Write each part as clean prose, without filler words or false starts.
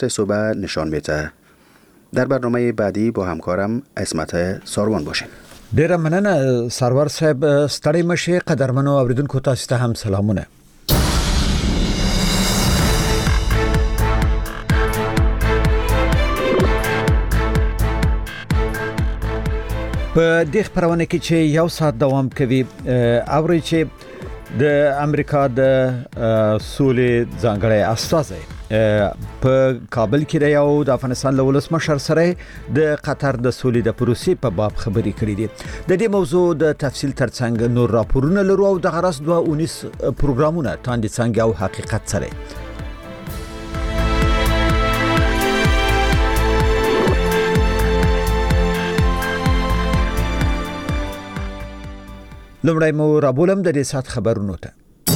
صبح نشان میده. در برنامه بعدی با همکارم عصمت ساروان باشیم. ډیره مننه سرور صاحب، ستړي مشه. قدرمنو اوریدونکو تاسو ته هم سلامونه. په دې خبرونه کې چې یو ساعت دوام کوي، اوري چې د امریکا د سولې ځانګړی استازی په کابل کې یو د افغانستان له ولسمشر سره د قطر د سولې د پروسې په باب خبرې کړې دي. د دې موضوع د تفصیل ترڅنګ نور راپورونه لرو او د غرس 219 پروګرامونه تاندې څنګه او حقیقت سره. لومړی مو رابولم د دې سات خبرونو ته.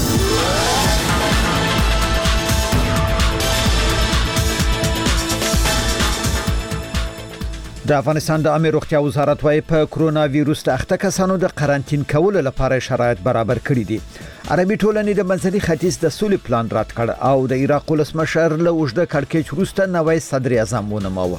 د افغانستان د عامه روغتیا وزارت وايي په کرونا وایروس د اخته کسانو د قرنټین کولو لپاره شرایط برابر کړي دي. عربي ټولنې د منځني ختیځ د سولې پلان رد کړ او د عراق ولسمشر له اوږده کړکېچ وروسته نوی صدر اعظم ونوماوه.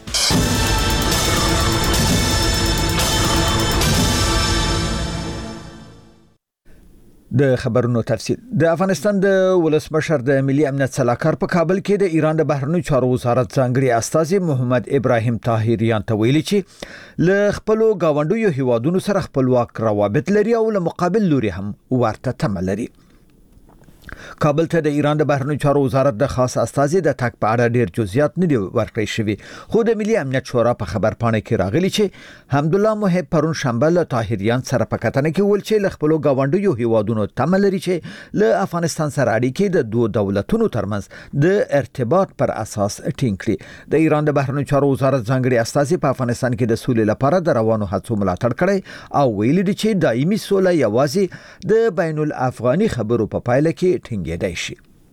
د خبرونو تفصیل. د افغانستان د ولسمشر د ملي امنیت سلاکار په کابل کې د ایران د بهرنیو چارو وزارت ځانګړي استازي محمد ابراهیم طاهریان ته ویلي چې له خپل گاونډیو هیوادونو سره خپلواک روابط لري او له مقابل لوري هم ورته تمه لري. کابل ته د ایران د بهرنیو چارو وزارت د خاص استازي د تګ په اړه ډیر جزئیات نه دي ورکړی شوی، خو د ملي امنیت شورا په خبرپاڼه کې راغلی چې حمدالله محب پرون شنبه له طاهریان سره په کتنه کې ول چې له خپل گاونډیو هیوادونو تمه لري چې له افغانستان سره اړیکې د دوه دولتونو ترمنځ د ارتباط پر اساس ټینګ کړي. د ایران د بهرنیو چارو وزارت ځانګړي استازي په افغانستان کې د سولې لپاره د روانو هڅو ملاتړ کړي او ویلي دي چې دایمي سوله یوازې د بین الافغاني خبرو په پایله کې ټینګېدای شي.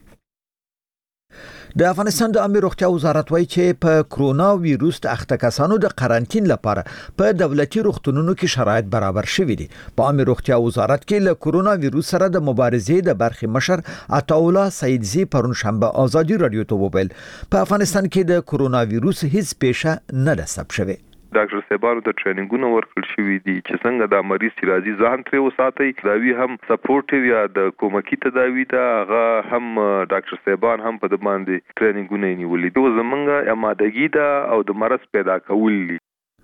د افغانستان د عامه روغتیا وزارت وايي چې په کرونا وایروس د اخته کسانو د قرنټین لپاره په دولتي روغتونونو کې شرایط برابر شوي دي. په عامه روغتیا وزارت کې له کرونا وایروس سره د مبارزې د برخې مشر عطاالله سیدزی پرون شنبه ازادي رادیو ته وویل په افغانستان کې د کرونا وایروس هیڅ پیښه نه ده ثبت شوې. ډاکټر صاحبانو ته ټریننګونه ورکړل شوي دي چې څنګه د مریض چې راځي ځان ترې وساتي، تداوی هم سپورټیو یا د کومکی تداوی ته هغه هم ډاکټر صاحبان هم په د باندې ټریننګونه نیولې دي. زمونږ امادګي ده او د مرض پیدا کول دي.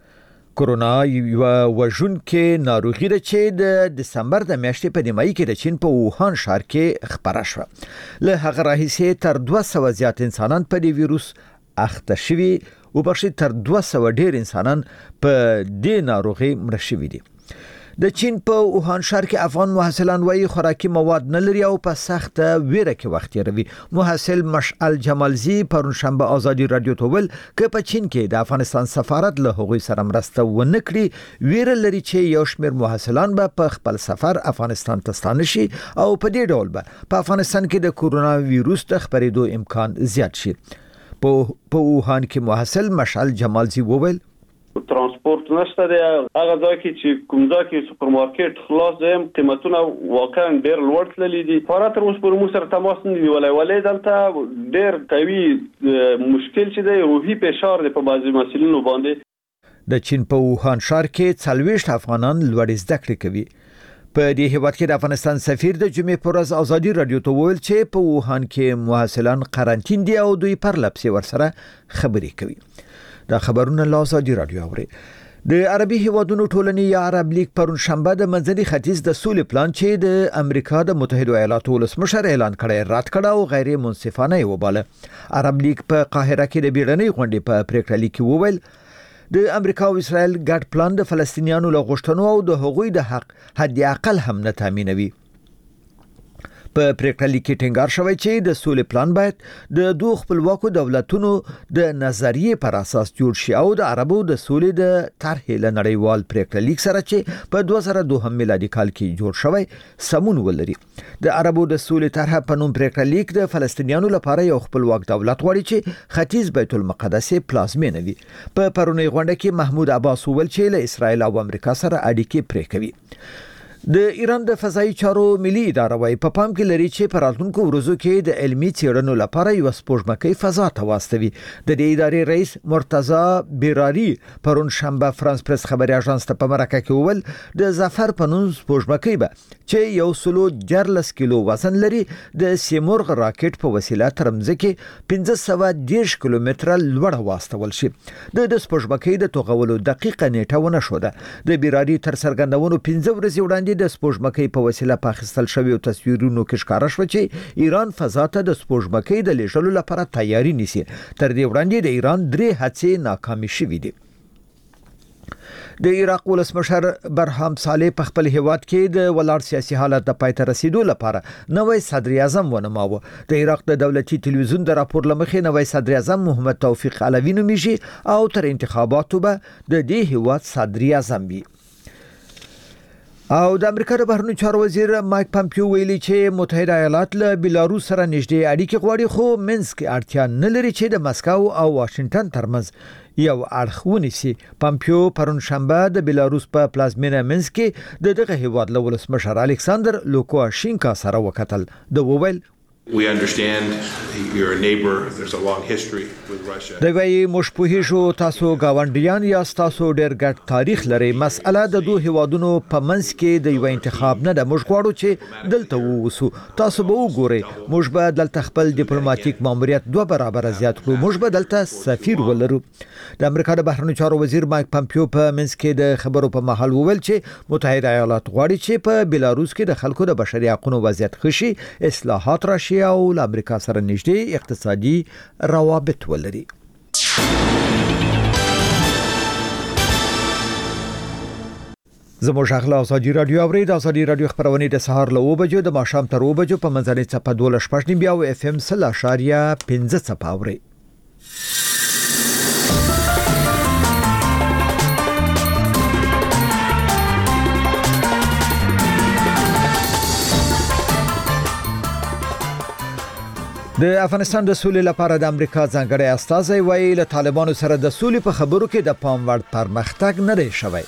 کرونا یو وژونکې ناروغي ده چې د دسمبر د میاشتې په نیمایي کې د چین په ووهان ښار کې خپره شوه. له هغه راهیسې تر 200 زیات انسانان په دې وایروس اخته شوي او بخښي تر 200 ډیر انسانان په دې ناروغي مړ شوي دي. د چین په ووهان ښار کې افغان محصلان وايي خوراکي مواد نه لري او په سخت ویره کې وخت تیروي. محصل مشعل جمالزی پرون شنبه ازادي رادیو ته ویل چې په چین کې د افغانستان سفارت له هغوی سره مرسته ونه کړي، ویره لري چې یو شمېر محصلان به په خپل سفر افغانستان ته ستانه شي او په دې ډول به په افغانستان کې د کرونا وایروس د خپرېدو امکان زیات شي. په ووهان کې محصل مشعل جمالزی وویل ترانسپورت نشته دی، هغه ځای کې چې کوم ځای کې سوپرمارکټ خلاص دی قیمتونه واقعا ډېر لوړ تللي دي. خورا تر اوسه پورې موږ سره تماس نه نیولی، ولې دلته ډېر قوي مشکل چې دی روحي فشار دی په بعضې محصلینو باندې. د چین په ووهان ښار کې 40 افغانان لوړې زده کړې کوي. په دې هیواد کې د افغانستان سفیر د جمعې پر ورځ ازادي رادیو ته وویل چې په ووهان کې محصلان قرنټین دي او دوی پر لپسې ورسره خبرې کوي. دا خبرونه له ازادي رادیو اوري. د عربي هیوادونو ټولنې یا عرب لیگ پرون شنبه د منځني ختیځ د سولې پلان چې د امریکا د متحده ایالاتو ولسمشر اعلان کړی رد کړ او غیر منصفانه وباله. عرب لیگ په قاهره کې د بیړنۍ غونډې په پریکړه لیک وویل د امریکا او اسرائیل ګډ پلان د فلسطینیانو له غوښتنو او د هغوی د حق حد اقل هم نه تامینوي. په پریکړه لیک کې ټینګار شوی چې د سولې پلان باید د دوه خپلواکو دولتونو د نظریې پر اساس جوړ شي او د عربو د سولې د طرحې له نړیوال پریکړه لیک سره چې په 2002 میلادي کال کې جوړ شوی سمون ولري. د عربو د سولې طرح په نوم پریکړه لیک د فلسطینیانو لپاره یو خپلواک دولت غواړي چې ختیځ بیت المقدس پلازمینه وي. په پرونی غونډه کې محمود عباس وویل چې له اسرائیل او امریکا سره اړیکې پرې کوي. د ایران د فضایي چارو ملي اداره وايي په پام کې لري چې په راتلونکو ورځو کې د علمي څېړنو لپاره یو سپوږمکۍ فضا ته واستوي. د دې ادارې رئیس مرتضی بیراری پرون شنبه فرانس پریس خبري اژانس ته په مرکه کې وویل د ظفر په نوم سپوږمکۍ به چې یو سلو 14 کیلو وزن لري د سیمورغ راکټ په وسیله تر مځکې 1510 کیلومتره لوړ واستول شي. د سپوږمکۍ د توغولو دقیقه نیټه ونه شو ده. د بیراری تر څرګندونو 15 ورځې وړاندې د سپوږمکۍ په وسیله په اخیستل شویو تصویرونو کې ښکاره شو چې ایران فضا ته د سپوږمکۍ د لیږلو لپاره تیاری نیسي. تر دې وړاندې د ایران 3 هڅې ناکامې شوې دي. د عراق ولسمشر برهام صالح په خپل هیواد کې د ولاړ سیاسي حالت د پای ته رسیدو لپاره نوې صدر اعظم ونماوه. د عراق د دولتي ټلویزیون د راپور لمخې نوې صدر اعظم محمد توفیق علوی نومیږي او تر انتخاباتو به د دې هیواد صدر اعظم وي. او د امریکا د بهرنیو چارو وزیر مایک پامپیو ویلي چې متحده ایالات له بیلاروس سره نږدې اړیکې غواړي خو منسک اړتیا نه لري چې د مسکو او واشنگټن ترمنځ یو اړخ ونیسي. پامپیو پرون شنبه د بیلاروس په پلازمینه منسک کې دغه هیواد له ولسمشر الکساندر لوکاشینکا سره وکتل. د وویل We understand you're a neighbor. There's a long history with Russia. د وی مشپوهی شو تاسو گاونډیان یا تاسو ډېر ګډ تاریخ لري. مسأله د دوه هیوادونو په منځ کې د یو انتخاب نه د مشغواړو چې دلته ووسو. تاسو به وګورئ موږ به دلته خپل ډیپلوماټیک ماموریت 2 برابر زیات کړو. موږ به دلته سفیر ولرو. د امریکا د بهرنیو چارو وزیر مایک پامپیو په منځ کې د خبرو په محل وویل چې متحده ایالات غواړي چې په بیلاروس کې د خلکو د بشري حقوقو وضعیت خشي، اصلاحات راشي او له امریکا سره نږدې اقتصادي روابط ولري. زموږ اخلا ازادي رادیو اورید. ازادي رادیو خبرونه د سهار له 9 بجو د ماښام تر 9 بجو په منځنۍ چپه 12 بیا او اف ام 0.5 چپه اوري. د افغانستان د سولې لپاره د امریکا ځانګړی استازی وایي له طالبانو سره د سولې په خبرو کې د پام وړ پرمختګ نه دی شوی.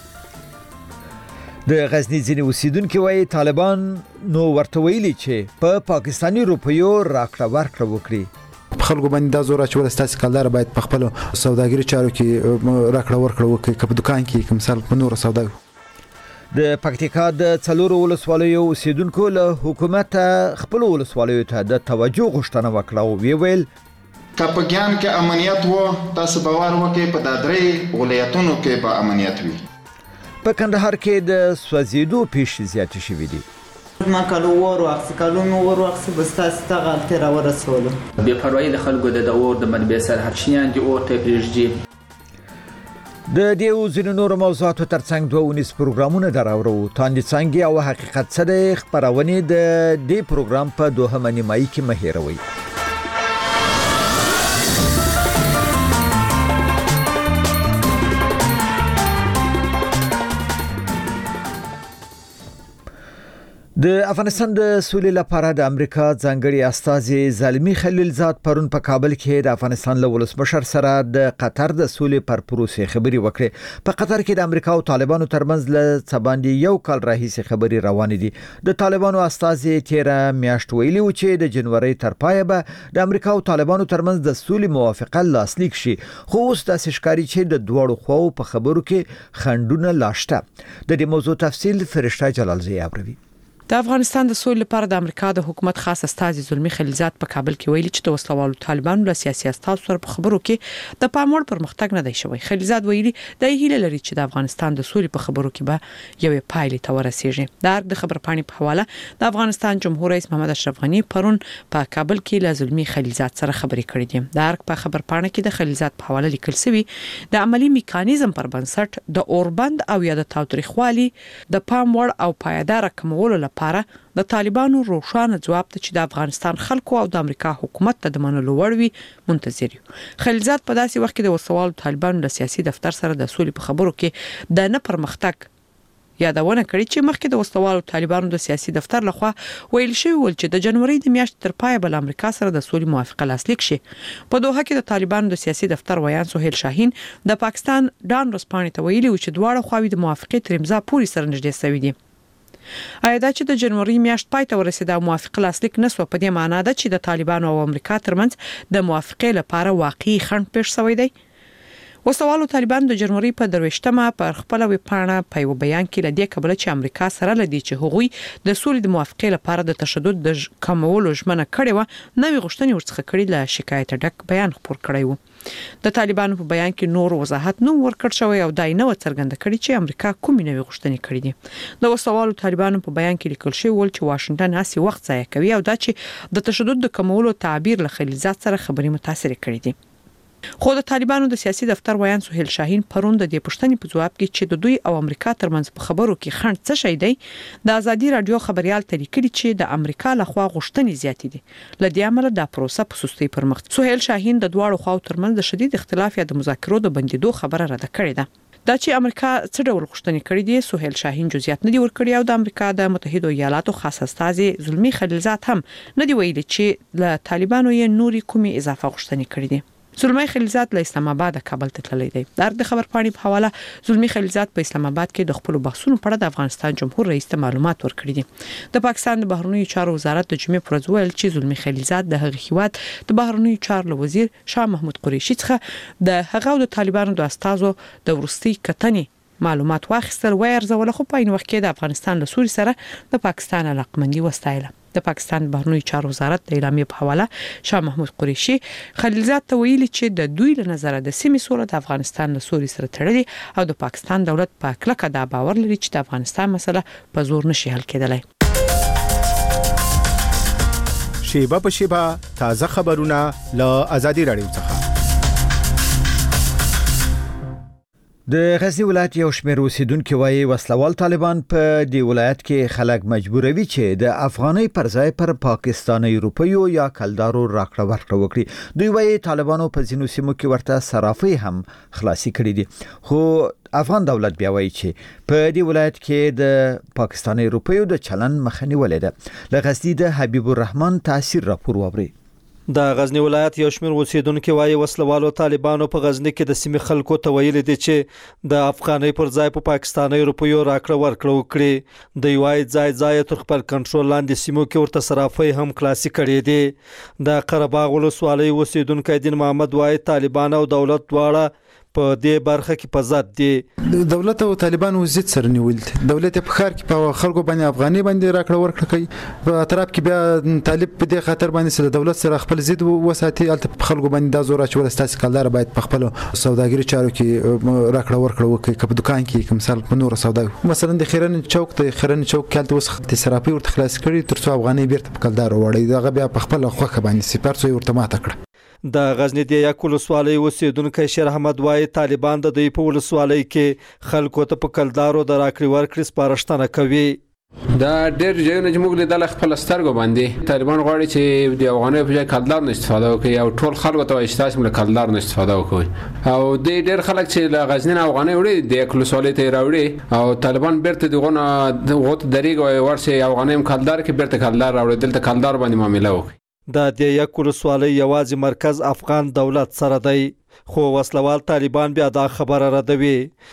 د غزنی ځینې اوسیدونکو وایي طالبان نو ورته ویلي چې په پاکستاني روپیو راکړه ورکړه وکړي. خلکو باندې د زور اچول ستاسو کلدار باید په خپل سوداګري چارو کې راکړه ورکړه وکړي. که په دکان کې کوم مثال په نور سوداګري. د پکتیکا د څلورو ولسوالیو اوسیدونکو له حکومت خپل ولسوالیو ته د توجه غوښتنه وکړه او ویل کاپګیان کې امنیت وو تاسو باور وکړئ په دادرې ولایتونو کې به امنیت وي. په کندهار کې د سوځیدو پیښې زیاتې شوې دي. ما کالو ورو اخس کالو نو ورو اخس بستاسته غلطه را ورسولو. بے پروايي د خلکو د اور د منبع سره هرچیان دی او ته پرېږدي. د دې ځینو نور موضوعاتو ترڅنګ 2 پروګرامونه دراورو. تاندې څنګه او حقیقت سره خبرونه د دې پروګرام په دوه نیمایي کې مهیروي. د افغانستان د سولې لپاره د امریکا ځانګړي استازي زلمی خلیلزاد پرون په کابل کې د افغانستان له ولسمشر سره د قطر د سولې پر پروسې خبري وکړي. په قطر کې د امریکا او طالبانو ترمنځ له څباندې یو کال راهیسې خبري روانې دي. د طالبانو استازي تیره میاشت ویلي و چې د جنوري تر پایه به د امریکا او طالبانو ترمنځ د سولې موافقه لاسلیک شي. خو اوس د ښکاری چې د دوړو خو په خبرو کې خندونه لاشته. د دې موضوع تفصیل فرشته جلالزی اوري. د افغانستان د سولې لپاره د امریکا د حکومت خاص استازي زلمی خلیلزاد په کابل کې ویلي چې د وسلوالو طالبانو له سیاسي استازو سره په خبرو کې د پاموړ پرمختګ نه دی شوی. خلیلزاد ویلي د هیله لري چې د افغانستان د سولې په خبرو کې به یو پایلې ته ورسیږي. د خبرپاڼې په حواله د افغانستان جمهور رئیس محمد اشرف غنی پرون په کابل کې له زلمی خلیلزاد سره خبرې کړې دي. د په خبرپاڼه کې د خلیلزاد په حواله لیکل شوی د عملی میکانیزم پر بنسټ د اوربند او یا د تاوتریخوالي د پاموړ او پایدار کمولو لپاره د طالبانو روښانه جواب ته چې د افغانستان خلکو او د امریکا حکومت ته د منلو وړ وي منتظر یو. خلیلزاد په داسې وخت کې د وسوالو طالبانو له سیاسي دفتر سره د سولې په خبرو کې د نه پرمختګ یادونه کړې چې مخکې د وسوالو طالبانو د سیاسي دفتر لخوا ویل شوی ول چې د جنوري د میاشتې تر پایه بل امریکا سره د سولې موافقه لاسلیک شي. په دوحه کې د طالبانو د سیاسي دفتر ویان سهیل شاهین د پاکستان ډان رسپانې ته ویلي و چې دواړه خواوې د موافقې تر امضا پورې سره نږدې شوي دي. آیا دا چې د جنوري میاشت پای ته ورسېده او موافقه لاسلیک نسو په دې معنی ده چې د طالبانو او امریکا ترمنځ د موافقې لپاره واقعي خنډ پیښ شوی دی؟ وسوالو طالبان د جنوري په 23مه پر خپل ویبپاڼه په یو بیان کې لدی کبل چې امریکا سره لدی چې هغوی د سولې د موافقې لپاره د تشدد د کمولو ژمنه کړې و، نوې غوښتنې ورڅخه کړې له شکایت ډک بیان خپور کړی و. د طالبانو په بیان کې نور وضاحت نو ورکړ شوی او دای نو څرګنده کړی چې امریکا کومې نوې غوښتنې کړې دي. د وسوالو طالبانو په بیان کې لیکل شوی ول چې واشنگټن هڅه وخت ضایع کوي او دا چې د تشدد د کمولو تعبیر له خلیلزاد سره خبري متاثر کړي دي. خو د طالبانو د سیاسي دفتر ویان سهیل شاهین پروند د پښتني په جواب کې چې د دوی او امریکا ترمنځ په خبرو کې خنډ څه شي دی، د ازادي رادیو خبريال ته لیکلي چې د امریکا لخوا غوښتنې زیاتې دي، لدې عمله د پروسه په سستۍ پر مخ. سهیل شاهین د دواړو خواو ترمنځ د شدید اختلاف یا د مذاکرو د بندیدو خبره رد کړې ده. دا چې امریکا څه ډول غوښتنې کړې دي سهیل شاهین جزئیات نه دی ورکړی او د امریکا د متحده ایالاتو خاص استازي زلمی خلیلزاد هم نه دی ویلي چې له طالبانو یې نوري کومي اضافه غوښتنې کړې دي. زلمی خلیلزاد له اسلام آباد کابل ته تللی دی. د خبر پاڼې په حواله زلمی خلیلزاد په اسلام آباد کې د خپل بحثونو په اړه د افغانستان جمهور رئیس ته معلومات ورکړي دي. د پاکستان د بهرنیو چارو وزارت د جمعې پر ورځ ویل چې زلمی خلیلزاد د هغه هیواد د بهرنیو چارو وزیر شاه محمود قریشي څخه د هغه د طالبانو د استازو د ورستي کتنې معلومات واخیستل و ارزول، خو په عین وخت کې د افغانستان له سوري سره د پاکستان علاقمندي وستایله. د پاکستان بهرنیو چارو وزارت د اعلامیې په حواله شاه محمود قریشي خلیلزاد ته ویلي چې د دوی له نظر د سیمې سوله د افغانستان له سوري سره تړلې او د پاکستان دولت په کلکه دا باور لري چې د افغانستان مسله په زور نشي حل کېدلی. شیبه په شیبه تازه خبرونه له ازادي رادیو څخه. د غزنی ولایت یو شمېر اوسیدونکو وايي وسلوال طالبان په دې ولایت کې خلک مجبوروي چې د افغاني پر ځای پر پاکستاني روپیو یا کلدارو راکړه ورکړه وکړي. دوی وايي طالبانو په ځینو سیمو کې ورته صرافي هم خلاصي کړې دي، خو افغان دولت بیا وايي چې په دې ولایت کې د پاکستاني روپیو د چلن مخنیوي ده. له غزنی د حبیب الرحمن تاثیر راپور ووري. د غزنی ولایت یو شمېر اوسیدونکو وايي وسلوالو طالبانو په غزنی کې د سیمې خلکو ته ویلي دي چې د افغاني پر ځای په پاکستاني روپیو راکړه ورکړه وکړي. د یوای ځای تر خپل کنټرول لاندې سیمو کې ورته صرافي هم خلاصي کړې دي. د قرهباغ ولسوالۍ اوسیدونکو دین محمد وايي طالبان او دولت دواړه په دې برخه کې په ضد دي. دولت او طالبان وزید سره نیول دي. دولت په خار کې په خلکو باندې افغاني باندې راکړه ورکړه کوي، په اطراف کې بیا طالب په دې خاطر باندې سره دولت سره خپل ضد وساتي. البته خلکو باندې د زور اچول ستاسو کلدار باید په خپل سوداګری چارو کې راکړه ورکړه وکړي. په دکان کې کوم مثال په نور سودا مثلا د خیرن چوک کې تل وسخ تصرافي ورته خلاص کړي ترڅو افغاني بیرته په کلدار وړي. دغه بیا په خپل خوخه باندې سپارڅو ورته ماته کړ. د غزنی د یک ولسوالۍ اوسیدونکو شیر احمد وايي طالبان د دوی په ولسوالۍ کې خلکو ته په کلدارو د راکړې ورکړې سپارښتنه کوي. دا ډېر ځایونه چې موږ لیدل خپل سترګو باندې طالبان غواړي چې د افغاني په ځای کلدار نه استفاده وکړي او ټول خلکو ته وایي چې کلدار نه استفاده وکړي. او د ډېر خلک چې له غزنی نه افغاني وړي د یک ولسوالۍ ته راوړي او طالبان بیرته دغه غوت درېږي ورسې افغاني کلدار کې بیرته کلدار راوړي دلته کلدار باندې معامله وکړي. د یک ولسوالۍ یوازې مرکز افغان دولت سره دی، خو وسلوال طالبان بیا دا خبره ردوي.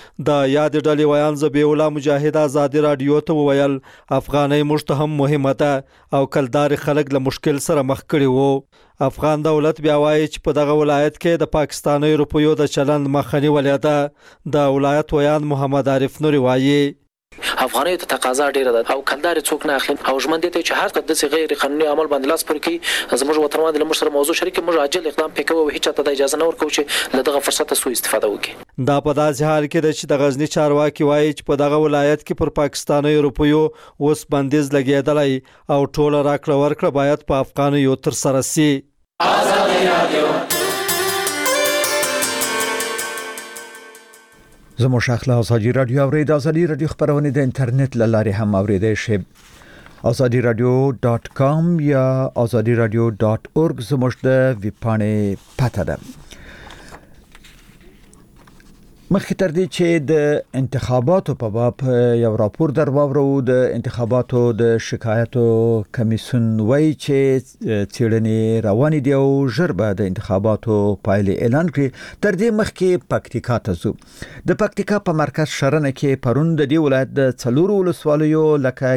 د یاد ډلې ویان زبیح الله مجاهد ازادي رادیو ته وویل افغاني موږ ته هم مهمه ده او کلدار خلک له مشکل سره مخ کړي وو. افغان دولت بیا وایي چې په دغه ولایت کې د پاکستاني روپیو د چلند مخنیوي ده. د ولایت ویان محمد عارف نوري وایي افغاني ته تقاضا ډیره ده او کلدار څوک نه اخلي او ژمن دي چې هر قد د غیر قانوني عمل باندې لاس پر کوي. زموږ وطنوال له مشر موضوع شریک موږ عاجل اقدام پکوي او هیڅ ته اجازه نه ورکوي چې له دغه فرصت سوء استفاده وکړي. دا په داسې حال کې چې د غزنی چارواکي وایي چې په دغه ولایت کې پر پاکستاني روپیو اوس بندیز لګیدلی او ټول راکړه ورکړه باید په افغانیو تر سره شي. زموږ شاخله ازادي رادیو اورید. ازادي رادیو خبرونه د انټرنیټ له لارې هم اوریدای شئ. azadiradio.com یا azadiradio.org زموږ د ویب پاڼې پته ده. مخکې تر دې چې د انتخاباتو په باب یو راپور درواورو د انتخاباتو د شکایتو کمیسیون وایي چې څېړنې روانې دي او ژر به د انتخاباتو پایلې اعلان کړي. تر دې مخکې پکتیکا ته ځو. د پکتیکا په مرکز شرنه کې پرون د دې ولایت د 4 ولسوالیو لکه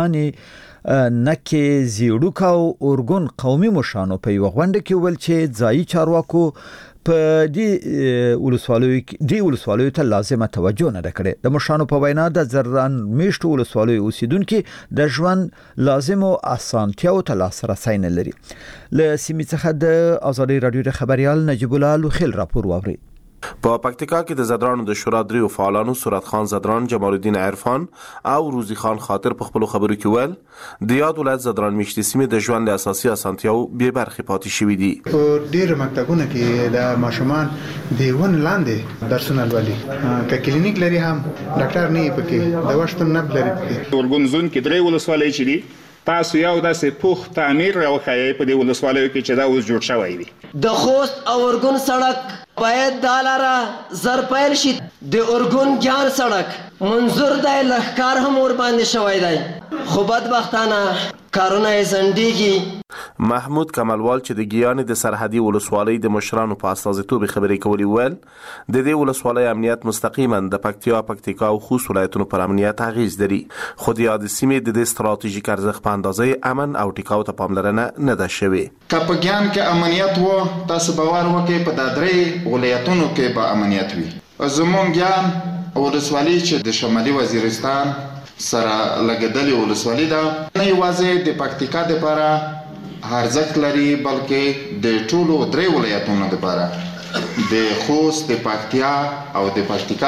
ګیانې نکې زیړوکا او اورګون قومي مشرانو په یو غونډه کې ول چې ځایي چارواکو په دې ولسوالیو ته لازمه توجه نه کړې. د مشرانو په وینا د زران میشتو ولسوالیو اوسیدونکو د ژوند لازمو اسانتیاو ته لاسرسی نه لري. له سیمې څخه د آزادي رادیو د خبريال نجیب الله لوخیل راپور واوري. په پکتیکا کې د زدرانو د شورا دریو فعالانو سورت خان زدران، جمال الدین عرفان او روزي خان خاطر په خپل خبرو کې ول د یاد ولایت زدران میشتي سیمې د ژوند له اساسي اسانتیاو به برخې پاتې شوې دي. په ډیر مکتبونو کې د ماشومان د ون لاندې درسونه لولي، که کلینیک لري هم ډاکټر نه پکې د واشتون نه لري پکې. ورګون زون کې درې ولسوالۍ چې دي تاسو یو داسې پوخ تعمیر راوخایي په دې ولسوالیو کې چې دا اوس جوړ شوی دی. د خوست او اورګون سړک باید د لاره زر پیل شي. د اورګون ګیان سړک منظور دی، لخکار هم ور باندې شوی دی، خو بدبختانه کارونه یې ځنډیږي. محمود کمالوال چې د ګیانې د سرحدي ولسوالۍ د مشرانو په استازیتوب خبرې کولې ول د دې ولسوالۍ امنیت مستقیما د پکتیکا او خوست ولایتونو پر امنیت اغیز لري، خو د یاد سیمې د ستراتیژیک ارزښت په اندازې امن او ټیکاو ته پاملرنه نه ده شوې. که په ګیان کې امنیت وو تاسو باور وکړئ په دا درې ولایتونو کې به امنیت وي. زموږ ګیان ولسوالۍ چې د شمالي وزیرستان سره لګیدلې ولسوالۍ ده، نه یوازې د پکتیکا لپاره ارزښت لري بلکې د ټولو درې ولایتونو لپاره، د خوست، د پکتیا او د پکتیکا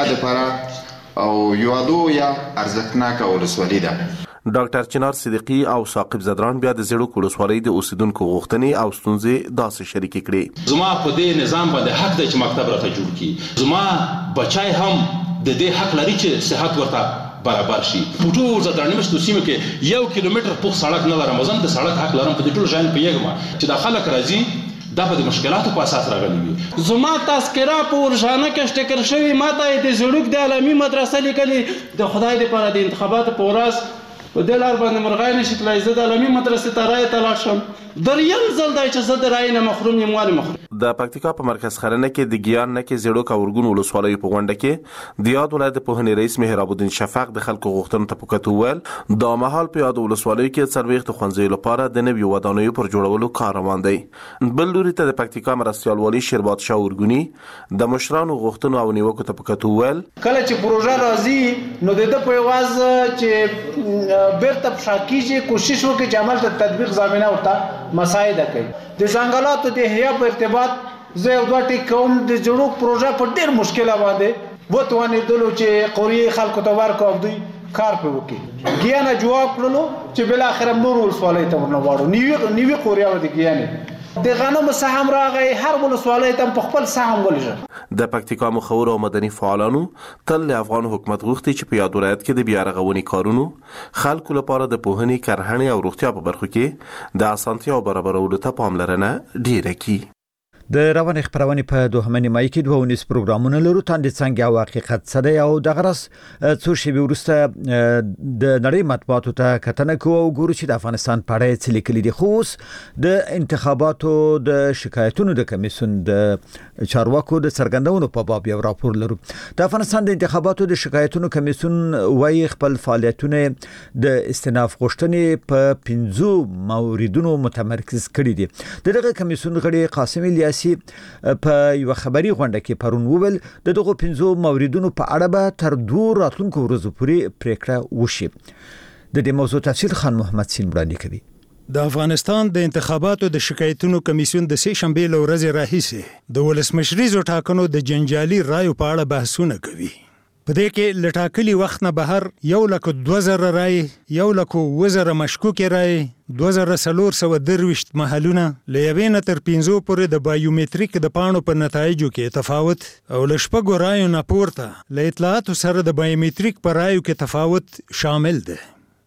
لپاره او یو لویه ارزښتناکه ولسوالۍ ده. ډاکټر چنار صدیقی او ثاقب زدران بیا د زړو ولسوالۍ د اوسیدونکو غوښتنې او ستونزې داسې شریک کړي. زما په دې نظام باندې حق دی چې مکتب راته جوړ کړي، زما بچای هم د دې حق لري چې صحت ورته برابر شي. په ټول زدران مشتو سیمه کې 1 کیلومتر پوخ سړک نه لرم، زم د سړک حق لرم. په دې ټول ځای په یګم چې د خلک راځي دا په مشکلاتو په اساس راغلي وي. زما تذکره په ورشانه کې شټکر شوی، ماته د زړوک د علامي مدرسې لیکلي د خدای لپاره د انتخاباتو په ورځ په دې لار باندې مرغای نشي تلای. زه د علامي مدرسې ته رای تلاش شم، دریم ځل دی چې زه د رای نه محروم یم. والي محروم. د پکتیکا په مرکز خرنه کې د ګیان نکې زړو کا ورګون ولسوالۍ په غونډه کې د یاد ولایت په هني رئیس مهراب الدین شفاق د خلکو غوښتنو ته پکتو ول د مهال په یاد ولسوالۍ کې څلويخت خوندزي لپاره د نوي ودانیو پر جوړولو کار روان دی. بل لوري ته د پکتیکا مرستيال والی شربات شاه ورګونی د مشرانو غوښتنو او نیوکو ته پکتو ول کله چې پروژه راځي نو د په واز چې بیرته پښاکیږي کوشش وکړي چې عمل ته تطبیق ضامنه ورته مساعده کوي. د ځنګلاتو د احیا په ارتباط زه یو دوه ټیک کوم. د جوړوک پروژه په ډیر مشکله باندې وتوانې دلو چې قوریه خلکو ته ورکو او دوی کار په وکړي. ګیانه جواب کړلو چې بل اخر نور ولسوالۍ ته ورنواړو. نیوي قوریه و د ګیانه د غنمو سهم راغی، هر ولسوالۍ ته په خپل سهم ولېږه. د پکتیکا مخور او مدني فعالانو تل افغان حکومت غوښتي چې په یاد ولایت کې د بیا رغونې کارونو خلکو لپاره د پوهنې، کرهڼې او روغتیا په برخو کې د اسانتیاو برابرولو ته پاملرنه ډیره کړي. د روان خبرونه په دوهمه نیمایي کې 2 پروګرامونه لرو. تاند څنګه او حقیقت سره او د غرس څو شی ورسته د نړۍ مطبوعاتو ته کتنه کوو او ګورو چې د افغانستان په اړه څه لیکلي دي. خو د انتخاباتو د شکایتونو د کمیسیون د چارواکو د څرګندونو په باب یو راپور لرو. د افغانستان د انتخاباتو د شکایتونو کمیسیون وايي خپل فعالیتونه د استئناف غوښتنې په 15 موردونو متمرکز کړي دي. دغه کمیسیون غړي قاسم الیاسی په یو خبري غونډه کې پرون وویل د دغه 15 موردونو په اړه به تر 2 راتلونکو ورځو پورې پریکړه وشي. د دې موضوع تفصیل خان محمد سین وړاندې کوي. د افغانستان د انتخاباتو د شکایتونو کمیسیون د 3 شنبه له ورځې راهیسې د ولسمشریزو ټاکنو د جنجالي رایو په اړه بحثونه کوي. په دې کې لټاکلي وخت نه بهر 1,2000 رای، 1,000 مشکوکې رای، 2420 محلونه له یوې نه تر 15 پورې د بایومټریک د پاڼو په نتایجو کې تفاوت او له شپږو رایو نه پورته له اطلاعاتو سره د بایومټریک په رایو کې تفاوت شامل دی.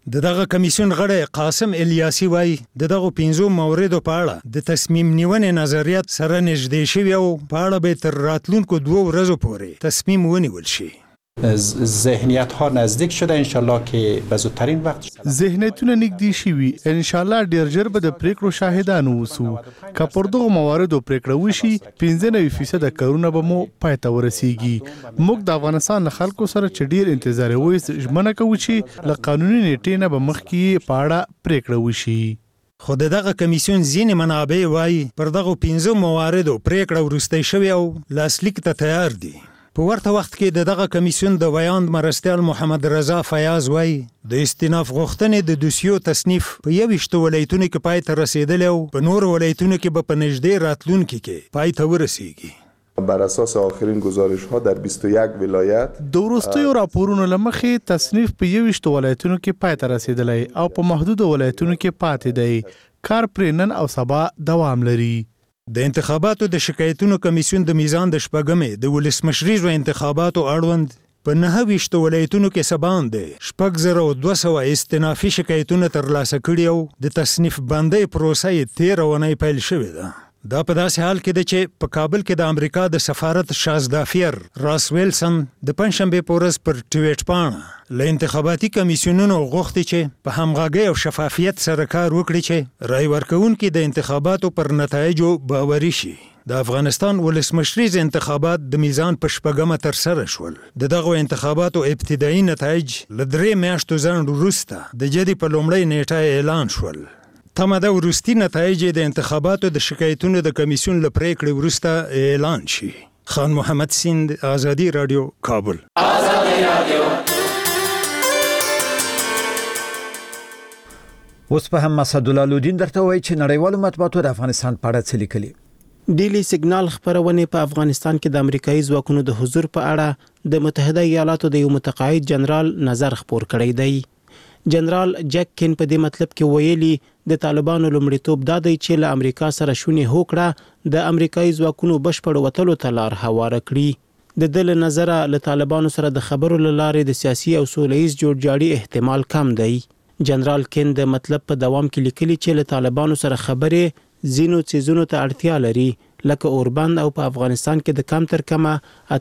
دغه کمیسیون غړی قاسم الیاسی وایي دغه 15 موردو په اړه د تصمیم نیونې نظریات سره نږدې شوي او په اړه به تر راتلونکو 2 ورځو پورې تصمیم ونیول شي. ذهنیت ها نزدیک شده انشالله که به زودترین وقت ذهنیتونه نږدې شوي انشالله ډیر ژر به د پریکړو شاهدان اوسو. که پر دغه مواردو پریکړه وشي 95% کارونه به مو پای ته ورسیږي. موږ د افغانستان خلکو سره چې ډیر انتظار وایي ژمنه کوو چې له قانوني نیټې نه به مخکې په اړه پریکړه وشي. خو دغه کمیسیون ځینې منابع وایي پر دغه 15 مواردو پریکړه وروستی شوې او لاسلیک ته تیار دي. په ورته وخت کې دغه کمیسیون د ویاند مرستیال محمد رضا فیاض وایي د استیناف غوښتنې د دوسیو تصنیف په 21 ولایتونو کې پای ته رسیدلی او په نور ولایتونو کې به په نږدې راتلونکي کې پای ته ورسیږي. بر اساس آخرین گزارش ها در 21 ولایت د وروستیو راپورونو له مخې تصنیف په 21 ولایتونو کې پای ته رسیدلی او په محدودو ولایتونو کې پاتې دی. کار پرې نن او سبا دوام لري. د انتخاباتو د شکایتونو کمیسیون د میزان د شپږمې د ولسمشریزو انتخاباتو اړوند په 29 ولایتونو کې سبان دي 6200 استنافي شکایتونه ترلاسه کړي او د تصنیف بندۍ پروسه یې 13 اونۍ پیل شوې ده. دا په داسې حال کې ده چې په کابل کې د امریکا د سفارت شازدافیر راس ویلسن د پنځشنبه په ورځ پر ټویټ پاڼه له انتخاباتي کمیسیونونو غوښتي چې په همغږۍ او شفافیت سره کار وکړي چې رای ورکوونکي د انتخاباتو پر نتایجو باوري شي. د افغانستان ولسمشریز انتخابات د میزان په شپږمه ترسره شول. دغه انتخاباتو ابتدایي نتایج له 3 میاشتو ځنډ وروسته د جدي په لومړۍ نیټه اعلان شول. تمه ده وروستي نتایج د انتخاباتو د شکایتونو د کمیسیون له پریکړې وروسته اعلان شي. خان محمد سیند، آزادی رادیو، کابل. آزادی رادیو. اوس په هم مسعود الدین درته وایي چې نړیوالو مطبوعاتو د افغانستان په اړه څه لیکلي. ډیلی سیګنال خبرونه په افغانستان کې د امریکایي ځواکونو د حضور په اړه د متحده ایالاتو د یو متقاعد جنرال نظر خپور کړی دی. جنرال جک کین په دې مطلب کې ویلي د طالبانو لومړیتوب دا دی چې له امریکا سره شونې هوکړه د امریکایي ځواکونو بشپړ وتلو ته لار هواره کړي. د دل نظر له طالبانو سره د خبرو لارې د سیاسي او سولهییز جوړجاړي احتمال کم دی. جنرال کین د مطلب په دوام کې لیکلي چې له طالبانو سره خبرې زینو چیزونو ته اړتیا لري لکه اوربند او په افغانستان کې د کم تر کمه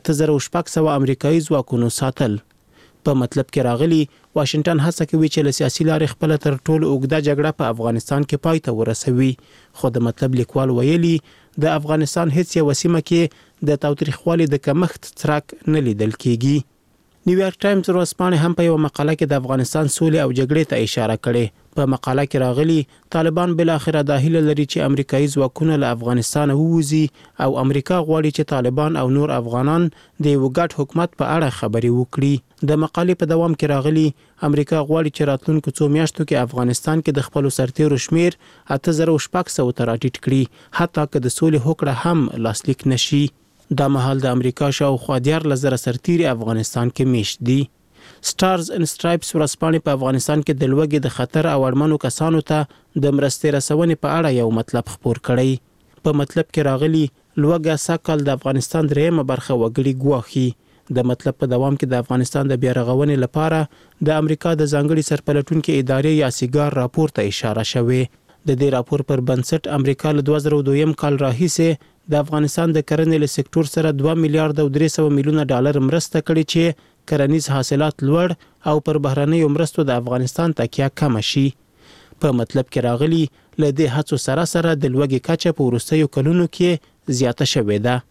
8600 امریکایي ځواکونو ساتل. په مطلب کې راغلي واشنگټن هڅه کوي چې له سیاسي لارې خپل تر ټولو اوږده جګړه په افغانستان کې پای ته ورسوي. خو د مطلب لیکوال ویلي د افغانستان هیڅ یو سیمه کې د تاوتریخوالي د کمښت څرک نه لیدل کیږي. نیویارک ټایمز ورځپاڼه هم په یو مقاله کې د افغانستان سولې او جګړې ته اشاره کړې. په مقاله کې راغلي طالبان بل اخر د هیله لري چې امریکایي ځواکونه له افغانستان ووځي او امریکا غواړي چې طالبان او نور افغانان د یو ګډ حکومت په اړه خبرې وکړي. د مقالې په دوام کې راغلي امریکا غواړي چې راتلونکو 2 میاشتو کې افغانستان کې د خپل سرتیرو شمیر 8600 ته راټیټ کړي حتی که د سولې هوکړه هم لاسلیک نشي. دا مهال د امریکا شاوخوا 14,000 سرتیري افغانستان کې میشت دي. سټارز ان سټرایپس ورځپاڼه په افغانستان کې د لوږې د خطر او اړمنو کسانو ته د مرستې رسونې په اړه یو مطلب خپور کړی. په مطلب کې راغلي لوږه سکهال د افغانستان درېمه برخه وګړي ګواښي. د مطلب په دوام کې د افغانستان د بیارغونې لپاره د امریکا د ځانګړي سرپلټونکو ادارې یا سیګار راپور ته اشاره شوې. د دې راپور پر بنسټ امریکا له 2002 کال راهیسې د افغانستان د کرنې له سکتور سره 2 میلیارډ او 300 میلیونه ډالر مرسته کړې چې کرنیز حاصلات لوړ او پر بهرنیو مرستو د افغانستان تکیه کم شي. په مطلب کې راغلي له دې هڅو سره سره د لوږې کچه په وروستیو کلونو کې زیاته شوې ده.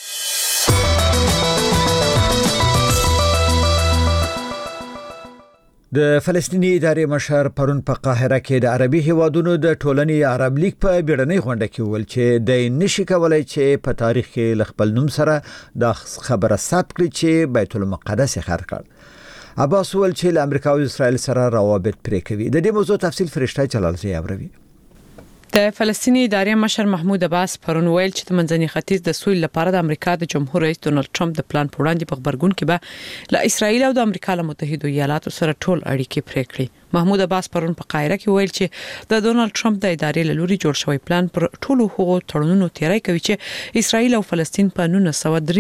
د فلسطینی ادارې مشر پرون په قاهره کې د عربي هیوادونو د ټولنې عرب لیگ په بیړنۍ غونډه کې ویل چې د نشي کولای چې په تاریخ کې خپل نوم سره د خبره ثبت کړي چې بیت المقدس خر کړ. عباس ویل چې له امریکا او اسرائیل سره روابط پرې کوي. د دې موضوع تفصیل فرشته جلالزی اوروي. د فلسطینی ادارې مشر محمود عباس پرون ویل چې د منځني ختیځ د سولې لپاره د امریکا د جمهور رئیس ډونلډ ټرمپ د پلان په وړاندې په خبرګون کې به له اسرائیل او د امریکا له متحده ایالاتو سره ټول اړیکې پرې کړې. محمود عباس پرون په قاهره کې ویل چې د ډونلډ ټرمپ د ادارې له لوري جوړ شوی پلان پر ټولو هغو تړونونو تیاری کوي چې اسرائیل او فلسطین په 1903